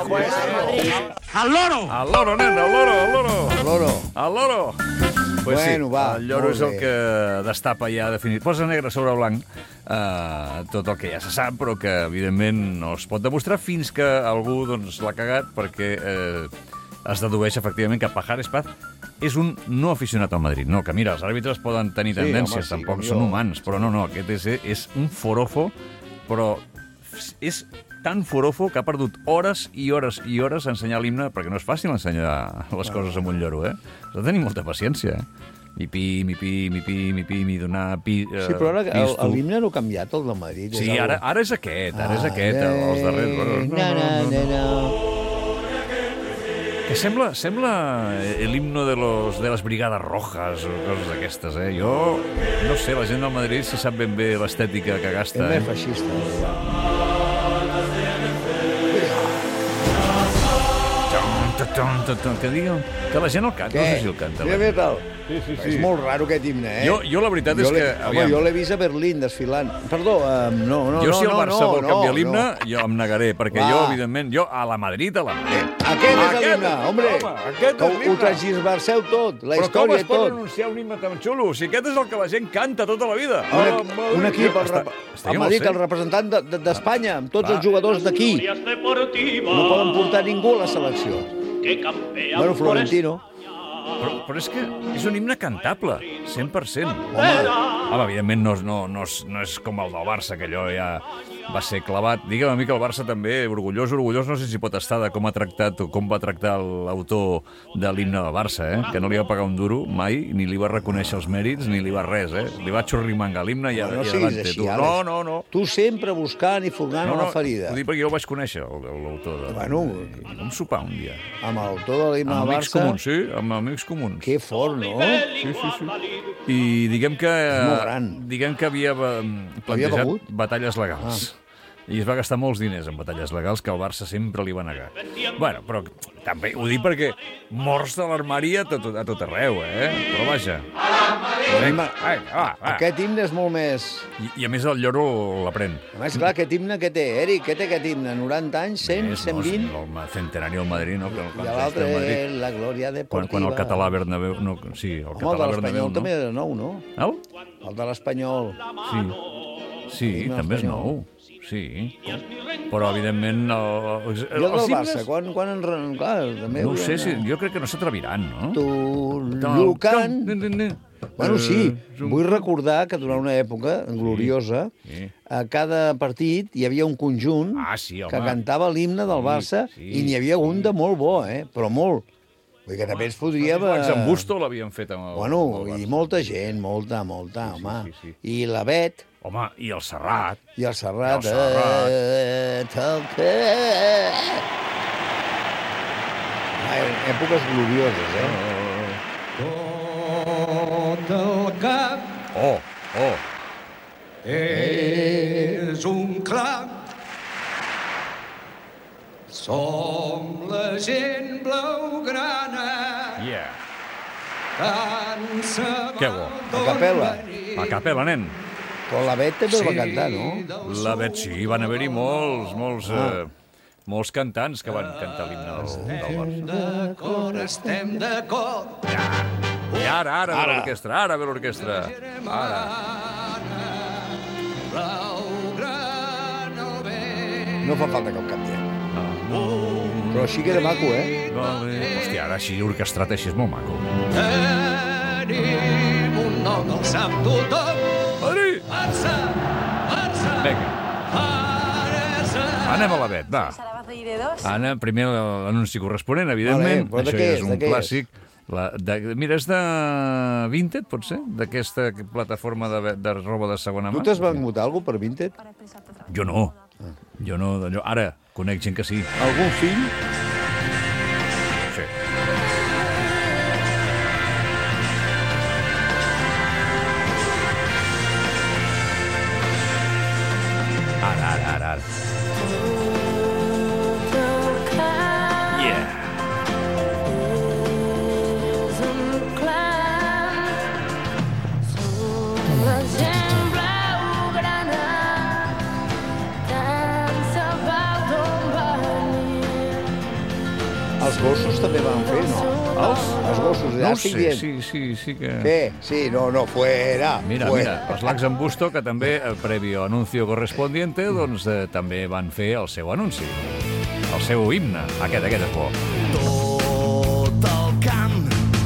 Al loro! Al loro, nen, al loro, al loro.
Al loro.
Al loro. Pues
bueno,
sí,
va,
el lloro és el que destapa ja definit. Posa negre sobre blanc eh, tot el que ja se sap, però que evidentment no es pot demostrar fins que algú doncs, l'ha cagat, perquè eh, es dedueix efectivament que Pajares Paz és un no aficionat al Madrid. No, que mira, els àrbitres poden tenir
sí,
tendències,
home, sí,
tampoc són humans, però no, no, aquest és, és un forofo, però és tan forofo que ha perdut hores i hores i hores a ensenyar l'himne, perquè no és fàcil ensenyar les coses amb un lloro, eh? Has de tenir molta paciència, eh? Mi pi, mi pi, mi pi, mi pi, mi donar pi... Uh,
sí, però ara l'himne no ha canviat, el del Madrid.
Sí, ara, ara és aquest, ara és aquest, els darrers...
Na, na, na, na.
Que sembla, sembla el himno de, los, de les brigades rojas o coses d'aquestes, eh? Jo, no sé, la gent del Madrid si sap ben bé l'estètica que gasta.
És
eh?
més feixista.
Que digueu, que la gent el canta, no sé si el canta.
Mira, mira tal.
Sí, sí, sí.
És molt raro aquest himne, eh?
Jo, jo la veritat
jo
és que...
Home, jo l'he vist a Berlín desfilant. Perdó, um, no, no,
jo
no,
si el
no,
Barça
no,
vol
no,
canviar l'himne,
no.
jo em negaré, perquè
Va.
jo, evidentment, jo a la Madrid, a la Madrid.
Aquest és l'himne, hombre.
Home, aquest
Que
és
ho
l'himne.
transverseu tot, la
Però com
història
es
i
pot
tot.
pronunciar un himne tan xulo? Si aquest és el que la gent canta tota la vida.
Un, un equip, el,
Està-
rep...
estaria
el
molt
Madrid,
sé.
el representant de- de- d'Espanya, amb tots
Va.
els jugadors d'aquí. No poden portar ningú a la selecció. Bueno, Florentino.
Però, però és que és un himne cantable, cent per cent. Home, Home evidentment no, és- no, no, és, no és com el del Barça, que allò ja va ser clavat. Digue'm a mi que el Barça també, orgullós, orgullós, no sé si pot estar de com ha tractat o com va tractar l'autor de l'himne del Barça, eh? Que no li va pagar un duro mai, ni li va reconèixer els mèrits, ni li va res, eh? Li va xurrimangar l'himne i,
No, no
i
siguis
adavante,
així,
tu.
Àlex.
No, no, no.
Tu sempre buscant i furgant
No,
a
no,
la ferida.
ho dic perquè jo el vaig conèixer, el- l'autor. De...
Bueno,
Vam sopar un dia.
amb l'autor de l'himne
Amb
del
amics
Barça,
comuns, sí, amb amics comuns.
que fort, no?
Sí, sí, sí. I diguem que...
molt gran.
Diguem que havia eh, plantejat
begut?
batalles legals. Ah. I es va gastar molts diners en batalles legals que el Barça sempre li va negar. Bueno, però també ho dic perquè morts de l'armari a tot, a tot arreu, eh? Però vaja.
Vinga,
Ai, va, va.
Aquest himne és molt més...
I, I a més el lloro l'aprèn.
A més, clar, aquest himne que té, Eric, què té aquest himne? noranta anys, cent,
És,
cent vint?
No, el centenari del Madrid, no? Que el
I l'altre
del Madrid.
és la glòria
Quan,
deportiva.
quan el català Bernabéu... No, sí, el
Home, el
català
de
Bernabéu,
l'Espanyol
no?
també era nou, no?
El?
El de l'Espanyol.
Sí, sí,
Himne
també és
espanyol.
nou. Sí, però evidentment... El, el,
I el del
els
Barça,
himnes-
quan, quan en... re- Clar, també
No ho sé,
hauria
si,
de-
jo crec que no s'atreviran, no?
Tu, Llucan... Bueno, sí, vull recordar que durant una època gloriosa,
sí.
a cada partit hi havia un conjunt
Ah, sí, home.
que cantava l'himne del
Sí,
Barça
sí,
i n'hi havia un de molt bo, eh? Però molt. Vull dir que també ens podríem...
Els en Busto l'havien fet amb el,
Bueno,
amb el
i
Barça.
molta gent, molta, molta,
Sí, sí,
home.
sí, sí.
I la Bet,
Home, i el Serrat.
i el Serrat...
I el Serrat.
Eh, toca... Ah, èpoques glorioses, eh?
Tot el cap
Oh, oh.
és un clam. Som la gent blaugrana.
Yeah.
Tant se
Que bo.
A capella.
A capella, nen.
Però la Bet també el va cantar, no?
La Bet, sí, van haver-hi molts, molts, eh, molts cantants que van cantar l'himne del, del Barça.
d'acord, estem d'acord.
I ara, ara, ve l'orquestra, ara ve l'orquestra. Ara.
Blaugrana el vent.
No fa falta que el canviem. Però així queda maco, eh?
Vale. Hòstia, ara així orquestrat així és molt maco.
Tenim un nom, el sap tothom.
Madrid!
Barça, Barça,
Vinga,
Barça.
anem a la Bet, va. Anna, primer l'anunci corresponent, evidentment.
Vale, però de
Això
què
ja
és,
és
de
un
què és?
clàssic. La, de, mira, és de Vinted, pot ser? D'aquesta plataforma de, de roba de segona mà?
Tu t'has vengut alguna per Vinted?
Jo no. Jo no. Jo, ara, conec gent que sí.
Algun fill?
Sí. Ara, ara, ara, ara. Yeah.
Els gossos també van fer, no?
Els?
Els gossos, ja
No ho
estic
sé,
dient.
sí, sí, sí que...
Què? Sí, no, no, fuera.
Mira,
fuera.
mira, els Lacs en Busto, que també, eh, previo anuncio correspondiente, doncs eh, també van fer el seu anunci. El seu himne. Aquest, aquest és bo.
Tot el camp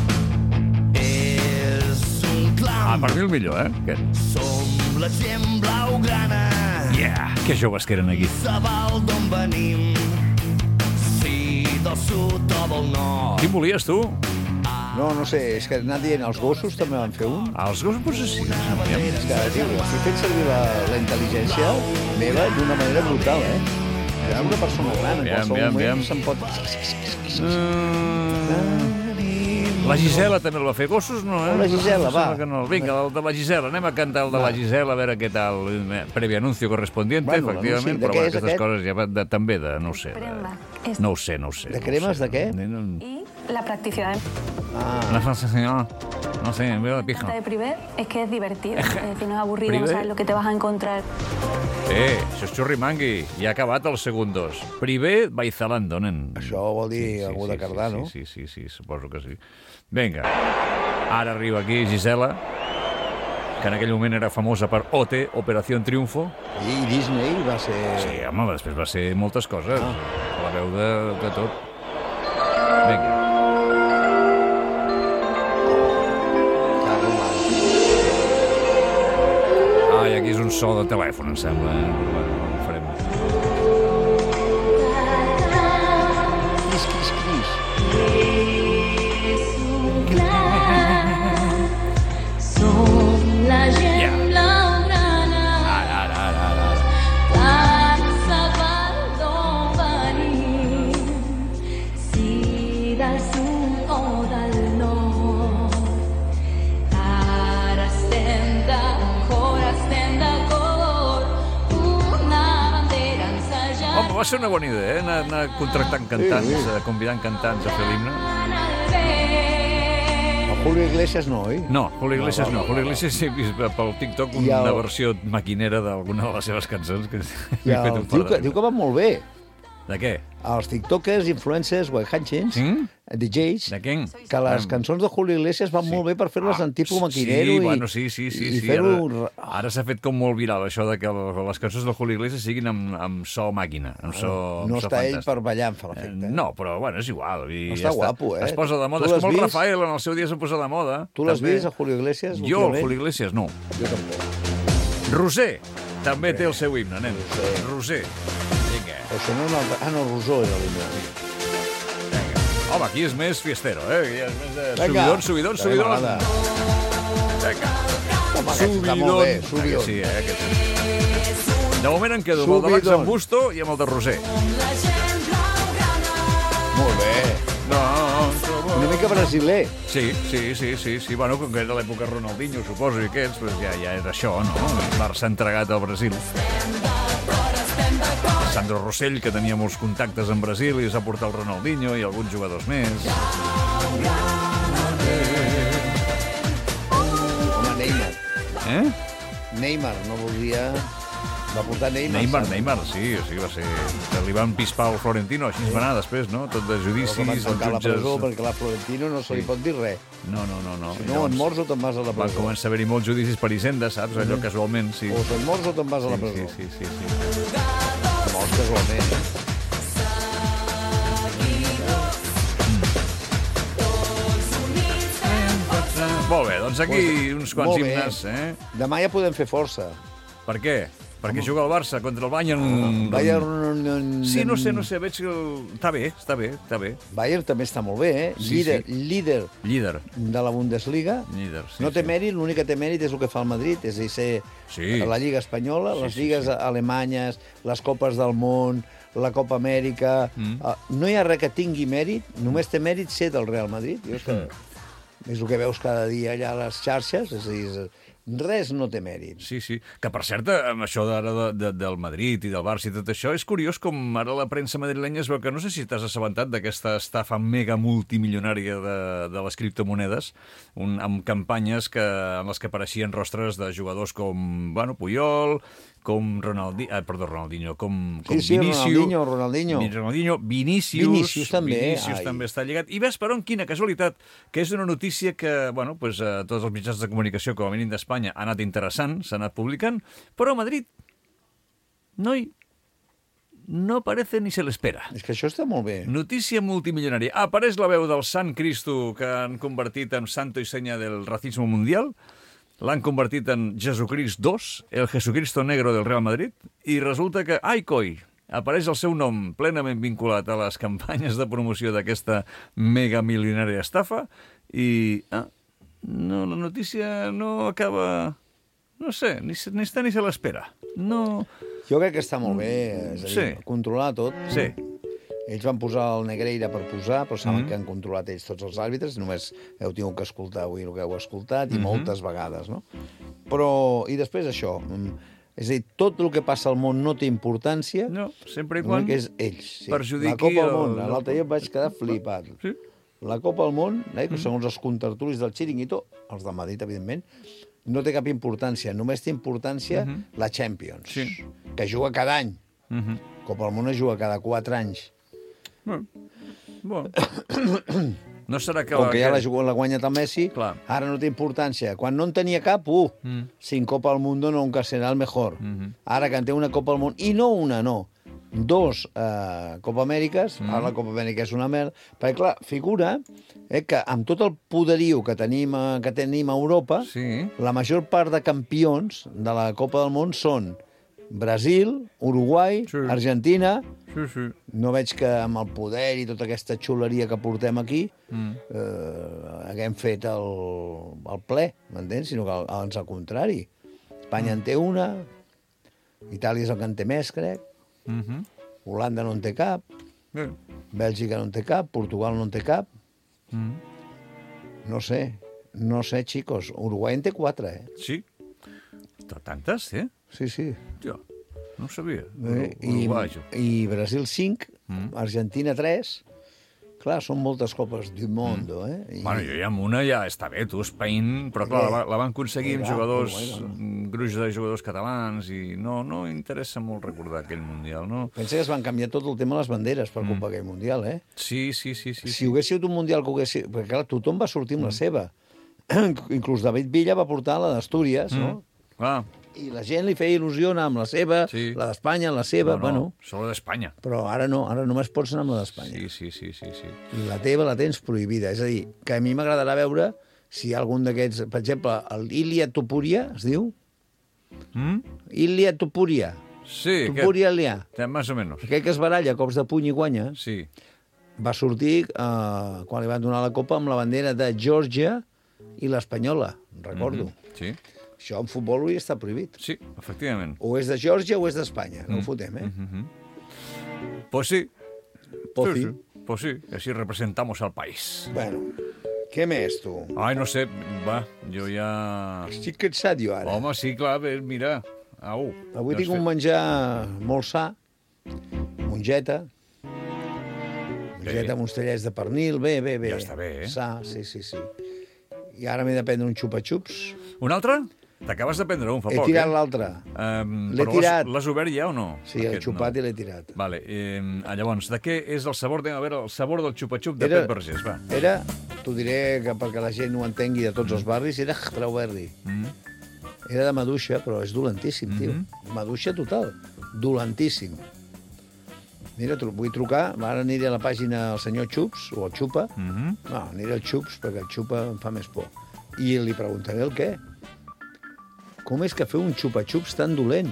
és un clam.
Ah, per mi el millor, eh? Aquest.
Som la gent blaugrana.
Yeah, que joves que eren aquí.
Sabal d'on venim. Si del sud o del nord.
Quin volies, tu?
No, no sé, és que anar dient, els gossos també van fer un?
Els gossos, potser sí. Aviam.
És que, tio, estic fent servir la, la intel·ligència meva d'una manera brutal, eh? És una persona gran, en
Aviam,
qualsevol
aviam,
moment
aviam.
se'n pot...
Mm, La Gisela també el va fer. Gossos, no, eh?
La Gisela, va.
Que no. Vinga, el de la Gisela. Anem a cantar el de la Gisela, a veure què tal. Previ anuncio correspondiente,
Bueno,
efectivament,
l'anunci, de
però
què
bueno,
és
aquestes
aquest?
coses ja van de, també de, no ho sé, de, no ho sé, no ho sé.
¿De
no ho
cremes
sé.
de què?
Y la practicidad
La frase, señor, no sé, veo de pija.
de Privé es que es divertido. Es decir, no es aburrido,
Privé?
no sabes lo que te vas a encontrar.
Eh, això és xurrimangui. Ja ha acabat el segon dos. Privé, Baizalando, nen.
Això vol dir algú de Cardano.
Sí, sí, sí, sí, suposo que sí. Vinga, ara arriba aquí Gisela, que en aquell moment era famosa per O T, Operació Triunfo.
I Disney va ser...
Sí, home, després va ser moltes coses. La veu de, de tot. Vinga. Ah, i aquí és un so de telèfon, em sembla. Eh? Bueno, ho farem.
Cris, cris, cris.
Som la gent
Ja.
blaugrana.
Ara, ara, ara, ara, ara.
Per saber d'on venim, si del sud o del nord. Ara estem d'acord, estem d'acord, una bandera ensajant.
Home, va ser una bona idea, eh? Anar, anar contractant cantants, sí, sí. convidant cantants a fer l'himne.
Julio Iglesias no, oi?
No, Julio Iglesias no. Julio Iglesias he vist pel TikTok
I
una
el-
versió maquinera d'alguna de les seves cançons que
I
m'he
el,
fet un
diu,
fort
que,
de
diu que va molt bé.
De què?
Els tiktokers, influencers, webhanchins,
Sí?
D Js,
De què?
que les
Ah.
cançons de Julio Iglesias van
Sí.
molt bé per fer-les en tipus maquinero
sí,
i,
bueno, sí, sí, sí,
i
sí.
fer-ho...
Ara, ara s'ha fet com molt viral això de que les cançons del Julio Iglesias siguin amb, amb so màquina, amb so,
No
amb so
està ell
fantàstic.
per ballar, em fa l'efecte.
Eh, No, però bueno, és igual. I
No
ja
està guapo, eh?
Es posa de moda.
Tu
És com
l'has
el
vist?
Rafael, en el seu dia s'ha posat de moda.
Tu l'has
també.
vist, a Julio Iglesias?
Jo, el
últimament?
Julio Iglesias, no.
Jo tampoc.
Roser també té el seu himne, nen. Roser. Vinga.
Això no, no, ah, no, Rosó era l'himne.
Home, aquí és més fiestero, eh? Aquí és més de
Vinga.
subidon, subidon,
De
subidon.
vegada.
Vinga.
Home, aquest està molt bé, subidon.
Sí, eh? Aquest sí. De moment em quedo amb el de Max
Subidon.
en Busto i amb el de Roser.
Molt bé.
No,
Una mica brasiler.
Sí, sí, sí, sí, sí. Bueno, com que era l'època Ronaldinho, suposo, i aquests, doncs ja, ja era això, no? El Barça entregat al Brasil. Sandro Rossell, que tenia molts contactes en Brasil i s'ha portat el Ronaldinho i alguns jugadors més.
Home, Neymar.
Eh?
Neymar, no volia... Va portar Neymar.
Neymar,
saps?
Neymar, sí, sí, va ser... Que li van pispar al Florentino, així es va anar després, no? Tot de
Però
judicis,
que van
els
tancar a la
jutges...
presó perquè la Florentino no se li
Sí.
pot dir res.
No, no, no, no.
Si no, en morts o te'n vas a la
Van
presó.
començar a haver-hi molts judicis per Hisenda, saps? Allò casualment, sí.
O te'n morts o te'n vas a la
Sí,
presó.
sí, sí, sí, sí.
Morts casualment.
Molt bé, doncs aquí uns quants
Molt bé.
himnes, eh?
Demà ja podem fer força.
Per què? Perquè juga el Barça contra el Bayern...
Bayern...
Sí, no sé, no sé, veig que... Està bé, està bé, està bé.
Bayern també està molt bé, eh?
Sí,
líder,
sí.
líder
Líder.
de la Bundesliga.
Líder, sí,
no té
sí.
mèrit, l'únic que té mèrit és el que fa el Madrid, és a dir, ser
Sí.
la Lliga Espanyola,
Sí,
les
sí,
lligues
sí.
alemanyes, les Copes del Món, la Copa Amèrica...
Mm.
Uh, no hi ha res que tingui mèrit, només té mèrit ser del Real Madrid. Jo és, que,
Mm.
és el que veus cada dia allà a les xarxes, és a dir, és- res no té mèrit.
Sí, sí. Que, per cert, amb això d'ara de, de, del Madrid i del Barça i tot això, és curiós com ara la premsa madrilenya es veu que no sé si t'has assabentat d'aquesta estafa mega multimilionària de, de les criptomonedes, un, amb campanyes que, en les que apareixien rostres de jugadors com, bueno, Puyol, com Ronaldinho, ah, perdó, Ronaldinho, com, com
Sí, sí,
Vinícius,
Ronaldinho, Ronaldinho.
Ronaldinho, Vinícius,
Vinícius també,
Vinícius
ai.
també està lligat. I ves per on, quina casualitat, que és una notícia que, bueno, pues, eh, tots els mitjans de comunicació, com a mínim d'Espanya, ha anat interessant, s'ha anat publicant, però a Madrid no hi... no aparece ni se l'espera.
És que això està molt bé.
Notícia multimilionària. Apareix la veu del Sant Cristo que han convertit en santo i senya del racismo mundial, l'han convertit en Jesucrist dos, el Jesucristo negro del Real Madrid, i resulta que, ai coi, apareix el seu nom plenament vinculat a les campanyes de promoció d'aquesta mega milionària estafa, i ah, no, la notícia no acaba... No sé, ni, se- ni està ni se l'espera. No...
Jo crec que està molt bé, és a dir,
Sí.
controlar tot.
Sí.
Ells van posar el Negreira per posar, però saben
Mm.
que han controlat ells tots els àrbitres, només heu tingut que escoltar avui el que heu escoltat, i
Mhm.
moltes vegades, no? Però, i després això, mm, és a dir, tot el que passa al món no té importància,
no, sempre i
només
quan
que és ells. Sí.
perjudiqui
La Copa del
el-
Món, l'altre dia em vaig quedar flipat.
Sí.
La Copa del Món, eh, que segons els contertulis del Chiringuito, els de Madrid, evidentment, no té cap importància, només té importància
Mhm.
la Champions,
Sí.
que juga cada any.
Mhm.
Copa del Món es juga cada quatre anys.
Bueno, bueno. No serà que...
Com que ja la, juga- la guanya el Messi,
Clar.
ara no té importància. Quan no en tenia cap, uh,
Mm.
sin Copa del Mundo nunca serà el mejor.
Mhm.
Ara que en té una Copa del Món, i no una, no, dos eh, Copa Amèriques,
Mm.
ara la Copa Amèrica és una merda, perquè, clar, figura eh, que amb tot el poderío que tenim, a, que tenim a Europa,
Sí.
la major part de campions de la Copa del Món són Brasil, Uruguai,
Sí.
Argentina.
Sí, sí.
No veig que amb el poder i tota aquesta xuleria que portem aquí
Mm.
eh, haguem fet el, el ple, m'entens? Sinó que al, al contrari. Espanya en té una, Itàlia és el que en té més, crec,
Mhm.
Holanda no en té cap,
Bé.
Bèlgica no en té cap, Portugal no en té cap,
Mm.
no sé, no sé, xicos. Uruguai en té quatre, eh?
Sí. Tantes, eh?
Sí, sí.
Jo, no ho sabia.
Eh, I,
Uruguai, jo.
I Brasil cinc,
Mm.
Argentina tres. Clar, són moltes copes du mundo, eh? I,
Bueno, jo ja amb una ja està bé, tu, Spain, però clar, la, la van aconseguir amb
Vinga,
jugadors,
bueno.
un gruix de jugadors catalans, i no, no interessa molt recordar aquell Mundial, no?
Pensa que es van canviar tot el tema de les banderes per culpa d'aquell Mundial, eh?
Sí, sí, sí, sí.
Si hagués sigut un Mundial que hagués... Perquè, clar, tothom va sortir amb la seva. Inclús David Villa va portar la d'Astúries, no?
Clar.
I la gent li feia il·lusió anar amb la seva,
Sí.
la d'Espanya, la seva,
No, no,
bueno...
solo d'Espanya.
Però ara no, ara només pots anar amb la d'Espanya.
Sí, sí, sí, sí, sí.
I la teva la tens prohibida. És a dir, que a mi m'agradarà veure si hi ha algun d'aquests... Per exemple, el Ilia Topuria, es diu?
Mm?
Ilia Topuria.
Sí,
Topuria Ilia.
aquest, més o menys.
Aquell que es baralla a cops de puny i guanya,
Sí.
va sortir, eh, quan li van donar la copa, amb la bandera de Geòrgia i l'espanyola, recordo.
Mhm. Sí,
Això en futbol hauria d'estar prohibit.
sí, efectivament.
O és de Geòrgia o és d'Espanya, no ho fotem, eh?
Mhm. Pues sí.
Pues
sí,
sí.
sí. Pues sí, así representamos al país.
Bueno, què més, tu?
Ai, no sé, va, jo ja...
Estic cansat jo ara.
Home, sí, clar, bé, mira, au.
Avui
ja has
tinc un
fet-
menjar molt sa, mongeta, mongeta amb uns tallets de pernil, bé, bé, bé.
Ja està bé, eh?
Sa, sí, sí, sí. I ara m'he de prendre un xupa-xups.
Un altre? T'acabes de prendre un fa
He
poc,
tirat
eh?
l'altre.
Um,
L'he
però
tirat.
l'has- L'has obert ja o no?
Sí, el
Aquest,
xupat
no.
i l'he tirat.
Vale, eh, llavors, de què és el sabor? Anem a veure el sabor del xupa-xup de
Era-
Pep Vergés, va.
Era, t'ho diré que perquè la gent ho entengui de tots els barris, era Strawberry.
Mm.
Era de maduixa, però és dolentíssim, tio.
Mhm.
Maduixa total. Dolentíssim. Mira, tru vull trucar, ara aniré a la pàgina del senyor Xups, o el Xupa.
Mm -hmm.
No, aniré al Xups, perquè el Xupa em fa més por. I li preguntaré el què. Com és que feu un xupa-xups tan dolent?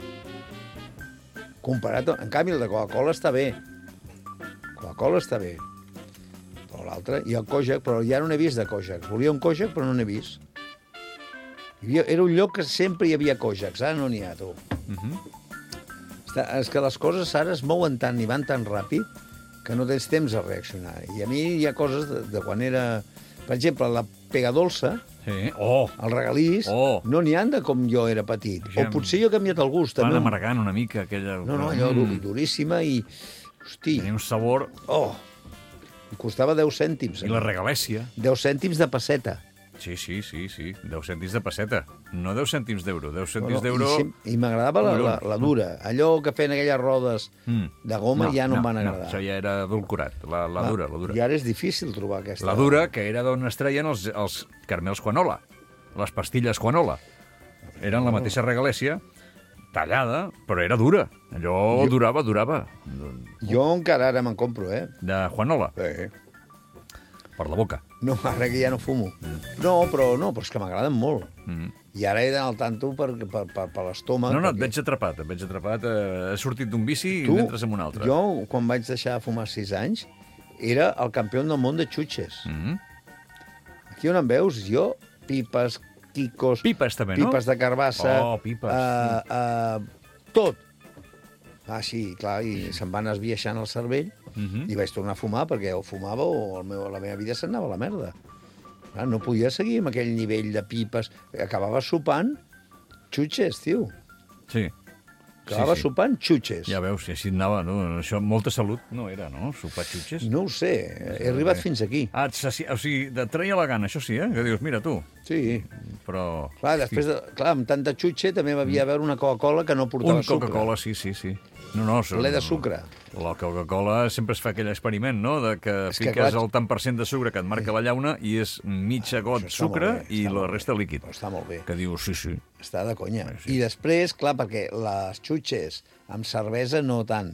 Comparat... En canvi, el de Coca-Cola està bé. Coca-Cola està bé. Però l'altre... I el Kojak, però ja no n'he vist de Kojak. Volia un Kojak, però no n'he vist. Hi havia, era un lloc que sempre hi havia Kojaks, ara no n'hi ha, tu.
Mm -hmm.
Està, és que les coses ara es mouen tant i van tan ràpid que no tens temps a reaccionar. I a mi hi ha coses de, de quan era... Per exemple, la pegadolça,
sí. oh.
el regalís,
oh.
no n'hi han de com jo era petit.
Ja,
o potser jo he canviat el gust.
Van
també.
amargant una mica aquella...
No, no, allò mm. duríssima i... Hosti.
Tenia un sabor...
Oh! Em costava deu cèntims.
I la regalèssia.
deu cèntims de pesseta.
Sí, sí, sí, sí. deu cèntims de pesseta. No deu cèntims d'euro. deu cèntims
No, no,
d'euro...
I, sem- I m'agradava la, la, la dura. Allò que feien aquelles rodes
Mm.
de goma
no,
ja no,
no
em van
No,
agradar.
això ja era adulcorat. La, la
Va,
dura, la dura.
I ara és difícil trobar aquesta.
La dura, que era d'on es treien els, els caramels Juanola, les pastilles Juanola. Eren la mateixa regalèssia, tallada, però era dura. Allò
Jo-
durava, durava.
Jo encara ara me'n compro, eh?
De Juanola,
Sí.
per la boca.
No, ara que ja no fumo. No, però no, però és que m'agraden molt.
Mm.
I ara he d'anar al tanto per, per, per, per l'estómac.
No, no, et
perquè-
veig atrapat, et veig atrapat. Eh, has sortit d'un bici
Tu,
i n'entres en un altre.
Jo, quan vaig deixar de fumar sis anys, era el campió del món de xutxes.
Mm.
Aquí on em veus, jo, pipes, quicos...
Pipes també, no?
Pipes de carbassa...
Oh, pipes.
Uh, uh, tot. Ah, sí, clar, i se'm van esbiaixant el cervell i vaig tornar a fumar perquè o fumava o el meu, la meva vida se'n anava a la merda. Clar, no podia seguir amb aquell nivell de pipes. Acabava sopant xutxes, tio.
Sí.
Acabava
sí, sí.
sopant xutxes.
Ja veus, si així anava, no? Això, molta salut no era, no? Sopar xutxes.
No ho sé, he arribat fins aquí.
Ah, saci... o sigui, de treia la gana, això sí, eh? Que dius, mira, tu.
Sí.
Però...
Clar, després, de, clar, amb tanta xutxe també m'havia de veure una Coca-Cola que no portava
Un
sucre.
Coca-Cola, sí, sí, sí. No, no,
Ple de sucre.
La Coca-Cola sempre es fa aquell experiment, no?, de que
És que,
fiques
clar,
el tant per cent de sucre que et marca la llauna i és mitja got
està
sucre
molt bé,
i
està
la
molt
resta líquid.
Està molt bé.
Que dius, sí, sí.
Està de conya. I després, clar, perquè les xutxes amb cervesa no tant.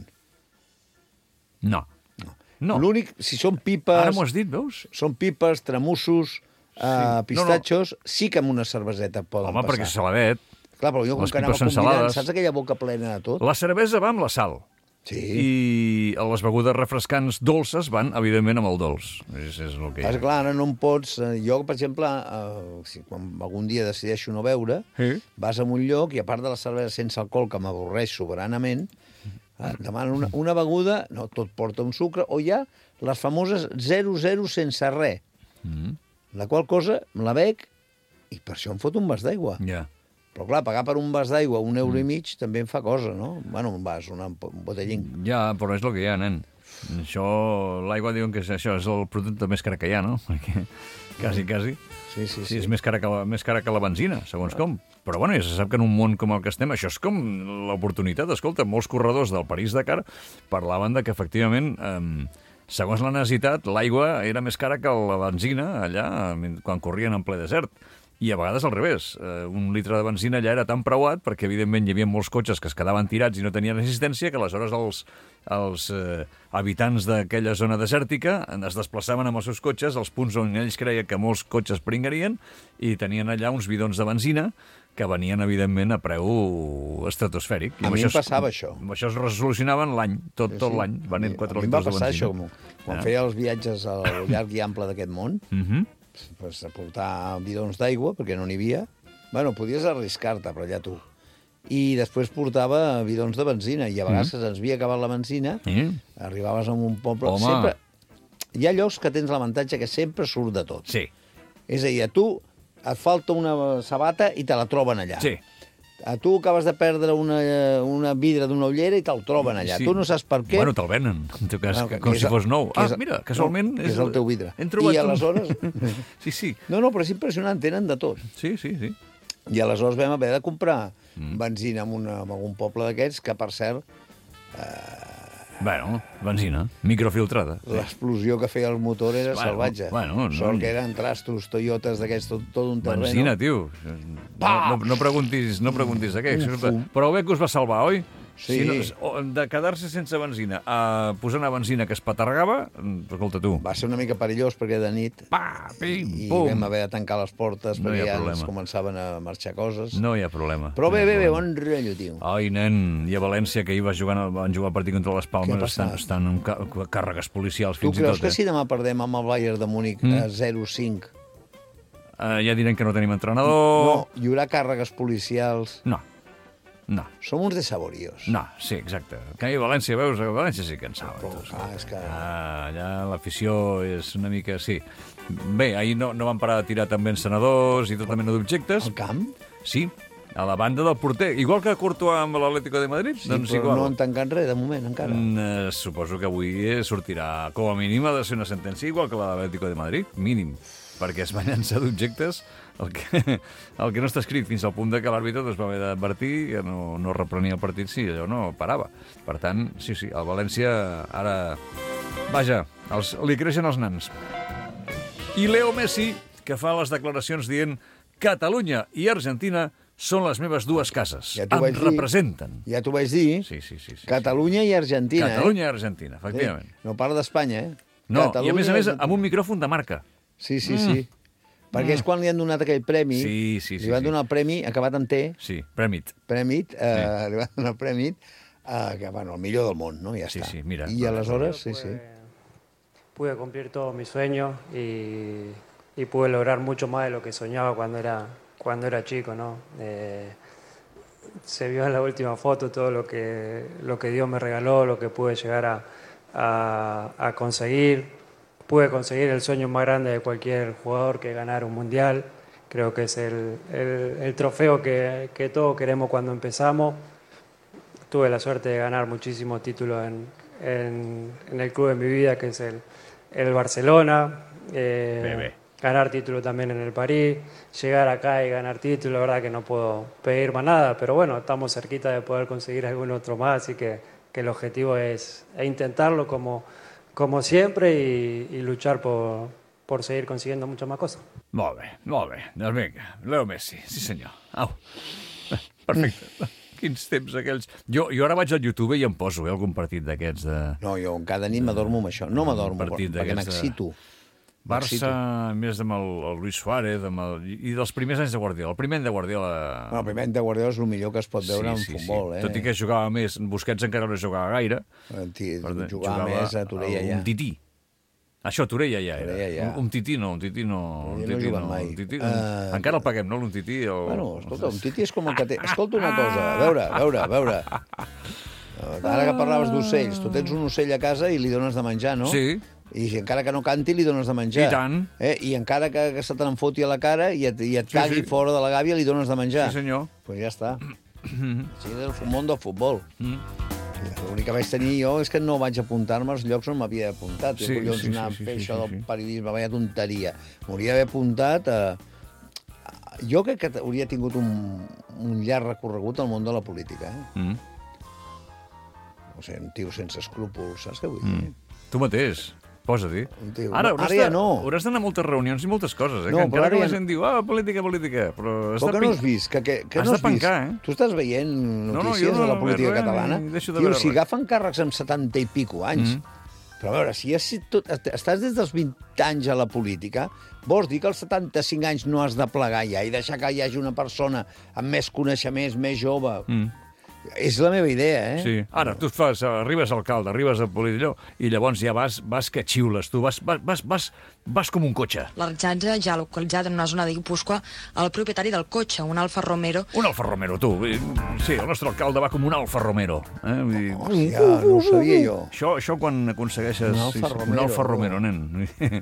No. No.
L'únic, si són pipes...
Ara m'ho has dit, veus?
Són pipes, tramussos, eh, pistatxos, sí que amb una cerveseta poden
Home,
passar.
perquè saladet.
Clar, però jo com
Les
que anava
pipes són
convidant,
salades.
saps aquella boca plena de tot?
La cervesa va amb la sal.
Sí.
I les begudes refrescants dolces van, evidentment, amb el dolç. És, és el que hi ha.
Clar, clar, ara no em pots... eh, Jo, per exemple, eh, si quan algun dia decideixo no beure,
Sí.
vas a un lloc i a part de la cervesa sense alcohol, que m'avorreix soberanament, eh, demana una, una beguda, no, tot porta un sucre, o ja les famoses zero zero sense res.
Mm.
La qual cosa me la bec i per això em fot un vas d'aigua.
Ja.
Però clar, pagar per un vas d'aigua un euro i mig també em fa cosa, no? Bueno, un vas, una, un botellín.
Ja, però és el que hi ha, nen. Això, l'aigua diuen que és, això és el producte més car que hi ha, no? Perquè, quasi, quasi.
Sí, sí,
Sí,
sí.
és més cara, que la, més cara que la benzina, segons com. Però bueno, ja se sap que en un món com el que estem, això és com l'oportunitat. Escolta, molts corredors del París-Dakar parlaven de que, efectivament, eh, segons la necessitat, l'aigua era més cara que la benzina allà, quan corrien en ple desert. I a vegades al revés. Eh, un litre de benzina allà era tan preuat perquè, evidentment, hi havia molts cotxes que es quedaven tirats i no tenien resistència que aleshores els, els eh, habitants d'aquella zona desèrtica es desplaçaven amb els seus cotxes als punts on ells creien que molts cotxes pringarien i tenien allà uns bidons de benzina que venien, evidentment, a preu estratosfèric. I
A
amb
mi em
es-
passava això.
Amb això es resolucionaven l'any, tot, tot l'any, venent quatre
A mi em va
litres de
passar
benzina.
això, com, quan
Ah.
feia els viatges al llarg i ample d'aquest món,
Mhm.
pues, a portar bidons d'aigua, perquè no n'hi havia. Bueno, podies arriscar-te, però allà tu. I després portava bidons de benzina, i a vegades
Mhm.
mm. se'ns havia acabat la benzina,
Sí.
arribaves a un poble...
Home.
Sempre... Hi ha llocs que tens l'avantatge que sempre surt de tot.
Sí.
És a dir, a tu et falta una sabata i te la troben allà.
Sí.
A tu acabes de perdre una, una vidre d'una ullera i te'l troben allà.
Sí.
Tu no saps per què.
Bueno, te'l venen, en tot cas,
Bueno,
que,
que
com
és
si
el-
fos nou.
que
Ah,
és-
mira, casualment...
no, que és el teu vidre.
Hem trobat
I
un-
aleshores...
Sí, sí.
No, no, però és impressionant, tenen de tot.
Sí, sí, sí.
I aleshores vam haver de comprar
Mm.
benzina en, una, en algun poble d'aquests, que, per cert,
Bueno, benzina, microfiltrada. Sí.
l'explosió que feia el motor era
Bueno,
salvatge.
bueno, no.
Sort que eren trastos, Toyotes d'aquests, tot, tot un terreno.
Benzina, tio. No, no, no preguntis, no preguntis de què.
Un fum.
Però bé que us va salvar, oi?
Sí.
Si no, o- de quedar-se sense benzina a posar una benzina que es petargava, escolta tu.
Va ser una mica perillós perquè de nit
Pa, pim,
i
pum.
vam haver de tancar les portes
No hi
perquè
ha
ja ens
problema.
començaven a marxar coses.
No hi ha problema.
Però
no hi
bé,
ha
bé, bé,
problema.
bon rotllo, tio.
Ai, nen, i a València, que ahir vas jugar, van jugar el partit contra les
Què ha
Palmes,
passat?
estan, estan amb ca càrregues policials
Tu
fins i
creus
tot.
que
eh?
si demà perdem amb el Bayern de Múnich
Mm.
a zero cinc,
Uh, ja diran que no tenim entrenador...
no, hi haurà càrregues policials?
No, no.
Som uns desaboríos.
No, sí, exacte. Que a València, veus, a València sí que en saben.
Però, clar, és que...
Ah, allà l'afició és una mica... Sí. Bé, ahir no, no van parar de tirar també encenedors i tota mena d'objectes.
Al camp?
Sí, a la banda del porter. Igual que Courtois amb l'Atlético de Madrid.
Sí,
doncs
però
igual.
no han tancat res, de moment, encara.
Mm, eh, suposo que avui eh, sortirà, com a mínim, ha de ser una sentència igual que la de l'Atlético de Madrid, mínim, perquè es van llançar d'objectes el que, el que no està escrit, fins al punt de que l'àrbitre doncs, va haver d'advertir que no, no reprenia el partit si allò no parava. Per tant, sí, sí, el València ara... Vaja, els, li creixen els nans. I Leo Messi, que fa les declaracions dient Catalunya i Argentina són les meves dues cases.
Ja t'ho
Em
vaig dir.
representen.
Ja t'ho vaig dir.
Sí, sí, sí. sí.
Catalunya i Argentina,
Catalunya i
eh?
Argentina, efectivament.
Sí, no parla d'Espanya, eh?
No,
Catalunya
i a més a més
Argentina.
amb un micròfon de marca.
Sí, sí, sí. Perquè és quan li han donat aquell premi.
Sí, sí, sí,
Li van
sí.
donar el premi, acabat en T,
Sí, Prèmit.
Prèmit, eh, li van donar el Prèmit, eh, que, bueno, el millor del món, no? Ja
Sí,
està.
sí, mira.
I aleshores, sí, sí.
Pude cumplir todos mis sueños y, y pude lograr mucho más de lo que soñaba cuando era, cuando era chico, ¿no? Eh, se vio en la última foto todo lo que, lo que Dios me regaló, lo que pude llegar a, a, a conseguir. Pude conseguir el sueño más grande de cualquier jugador, que es ganar un mundial. Creo que es el, el, el trofeo que, que todos queremos cuando empezamos. Tuve la suerte de ganar muchísimos títulos en, en, en el club de mi vida, que es el, el Barcelona. Eh,
Bebé.
Ganar título también en el París. Llegar acá y ganar título, la verdad que no puedo pedir más nada. Pero bueno, estamos cerquita de poder conseguir algún otro más, así que, que el objetivo es, es intentarlo como, como siempre y, y luchar por, por seguir consiguiendo muchas más cosas.
Molt bé, molt bé. Doncs vinga, Leo Messi, sí senyor. Au. Perfecte. Quins temps aquells. Jo, jo ara vaig al YouTube i em poso eh, algun partit d'aquests de...
No, jo cada nit m'adormo amb això. No m'adormo, perquè m'excito.
Barça, més amb el, el Luis Suárez, amb el, i dels primers anys de Guardiola. El primer any de Guardiola...
No, el primer any de Guardiola és el millor que es pot veure
sí, sí,
en futbol.
Sí.
Eh?
Tot i que jugava més. Busquets encara no jugava gaire.
Jugava, jugava més a Torella ja.
Un tití. Això, Torella ja era.
Torella, ja.
Un, un tití no, un tití no. Un
no
tití
juguen
no.
mai.
Un tití,
Uh,
encara el paguem, no, l'un tití? O...
Bueno, escolta, un tití és com el que té... Escolta una cosa, a veure, a veure, a veure. Ara que parlaves d'ocells, tu tens un ocell a casa i li dones de menjar, no?
Sí.
I encara que no canti, li dones de menjar.
I tant.
Eh? I encara que, que se te n'enfoti a la cara i et, i et
Sí,
cagui
sí.
fora de la gàbia, li dones de menjar.
Sí, senyor.
Doncs pues ja està. Sí, és el món del futbol.
Mm.
L'únic que vaig tenir jo és que no vaig apuntar-me als llocs on m'havia apuntat.
Sí,
Jo, collons,
sí,
anar
sí,
a fer
sí,
això
sí,
del
sí.
periodisme, vaya tonteria. M'hauria d'haver apuntat a... Jo crec que hauria tingut un, un llarg recorregut al món de la política. Eh?
Mm.
O sigui, un tio sense escrúpols, saps què vull dir?
Mm. Tu mateix. Posa-t'hi.
Tio,
Ara,
no,
hauràs,
ara ja
de,
no.
hauràs d'anar a moltes reunions i moltes coses, eh?
No,
que
però
encara
ara
que la
ja
gent diu, ah, política, política, però... has
Però
de
que no
pin-
has vist? Que, que, que
has
no
de
has vist?
pencar, eh?
Tu estàs veient
no,
notícies
jo no
de la política
veig res,
catalana?
ni deixo de
Tio,
veure
si
res.
agafen càrrecs amb setanta i pico anys,
Mm.
però a veure, si, has, si tot, estàs des dels vint anys a la política, vols dir que als setanta-cinc anys no has de plegar ja i deixar que hi hagi una persona amb més coneixements, més jove...
Mm.
És la meva idea, eh?
Sí. Ara, tu fas, arribes a alcalde, arribes a polític, i llavors ja vas, vas que xiules, tu vas, vas, vas, vas, vas com un cotxe.
L'Arxatge ja ha localitzat en una zona de Guipúscoa el propietari del cotxe, un Alfa Romero.
Un Alfa Romero, tu. Sí, el nostre alcalde va com un Alfa Romero. Eh? Vull dir...
Hòstia, no ho sabia jo.
Això, això quan aconsegueixes...
Un Alfa
sí, sí,
Romero.
Un Alfa Romero, nen.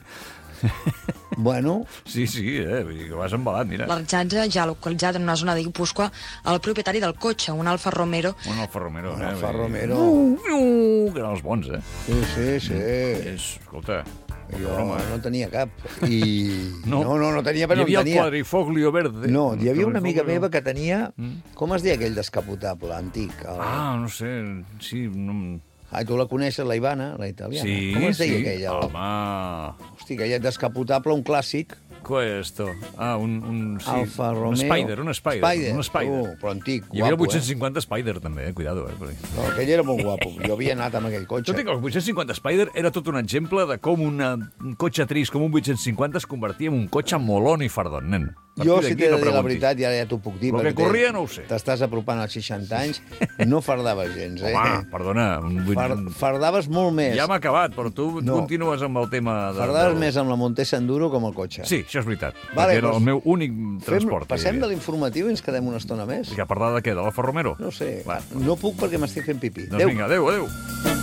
Bueno...
Sí, sí, eh? Vull dir que vas embalat, mira.
L'Arxatge ja ha localitzat en una zona de Guipúscoa el propietari del cotxe, un Alfa Romero.
Un Alfa Romero.
Un
eh?
Alfa
Vull dir-
Romero.
Uh, uh, que eren els bons, eh?
Sí, sí, sí.
És, escolta...
Jo no tenia cap. I...
No.
no, no, no tenia, però
Hi
no
havia
en
el
tenia.
quadrifoglio verde.
No, hi havia una amiga
Quadrifoglio-
meva que tenia...
Mm.
Com es deia aquell descapotable, antic? El...
Ah, no sé, sí... No...
Ah, tu la coneixes, la Ivana, la italiana.
Sí,
Com es deia
sí.
aquella?
Home...
Hosti, aquella descapotable, un clàssic.
Questo. Ah, un... un sí.
Alfa Romeo.
Un Spider, un Spider.
Spider.
Un Spider.
Uh, però antic,
Hi havia
guapo,
vuit-cents cinquanta Spider, també, eh? Cuidado, eh? Perquè...
No, aquell era molt guapo. Jo havia anat amb aquell cotxe.
Tot i que el vuit-cents cinquanta Spider era tot un exemple de com una, un cotxe trist com un vuit-cents cinquanta es convertia en un cotxe molón i fardon, nen. A
Jo,
partir
si
d'aquí
t'he de
no
dir la
preguntis.
veritat, i ara ja t'ho puc dir...
Lo que
perquè
corria
t'he-
no ho sé.
T'estàs apropant als seixanta anys, no fardava gens, eh?
Home, perdona... Un vuit...
Far, fardaves molt més.
Ja m'ha acabat, però tu
No.
continues amb el tema... De,
Fardaves
del-
més amb la Montesa Enduro com el cotxe.
Sí, això és veritat.
Vale,
perquè era
doncs
el meu únic transport.
Fem, passem
diria.
de l'informatiu i ens quedem una estona més.
I a parlar de què? De l'Alfa Romero?
No sé.
Va.
No puc perquè m'estic fent pipí.
Doncs vinga, adéu, adéu.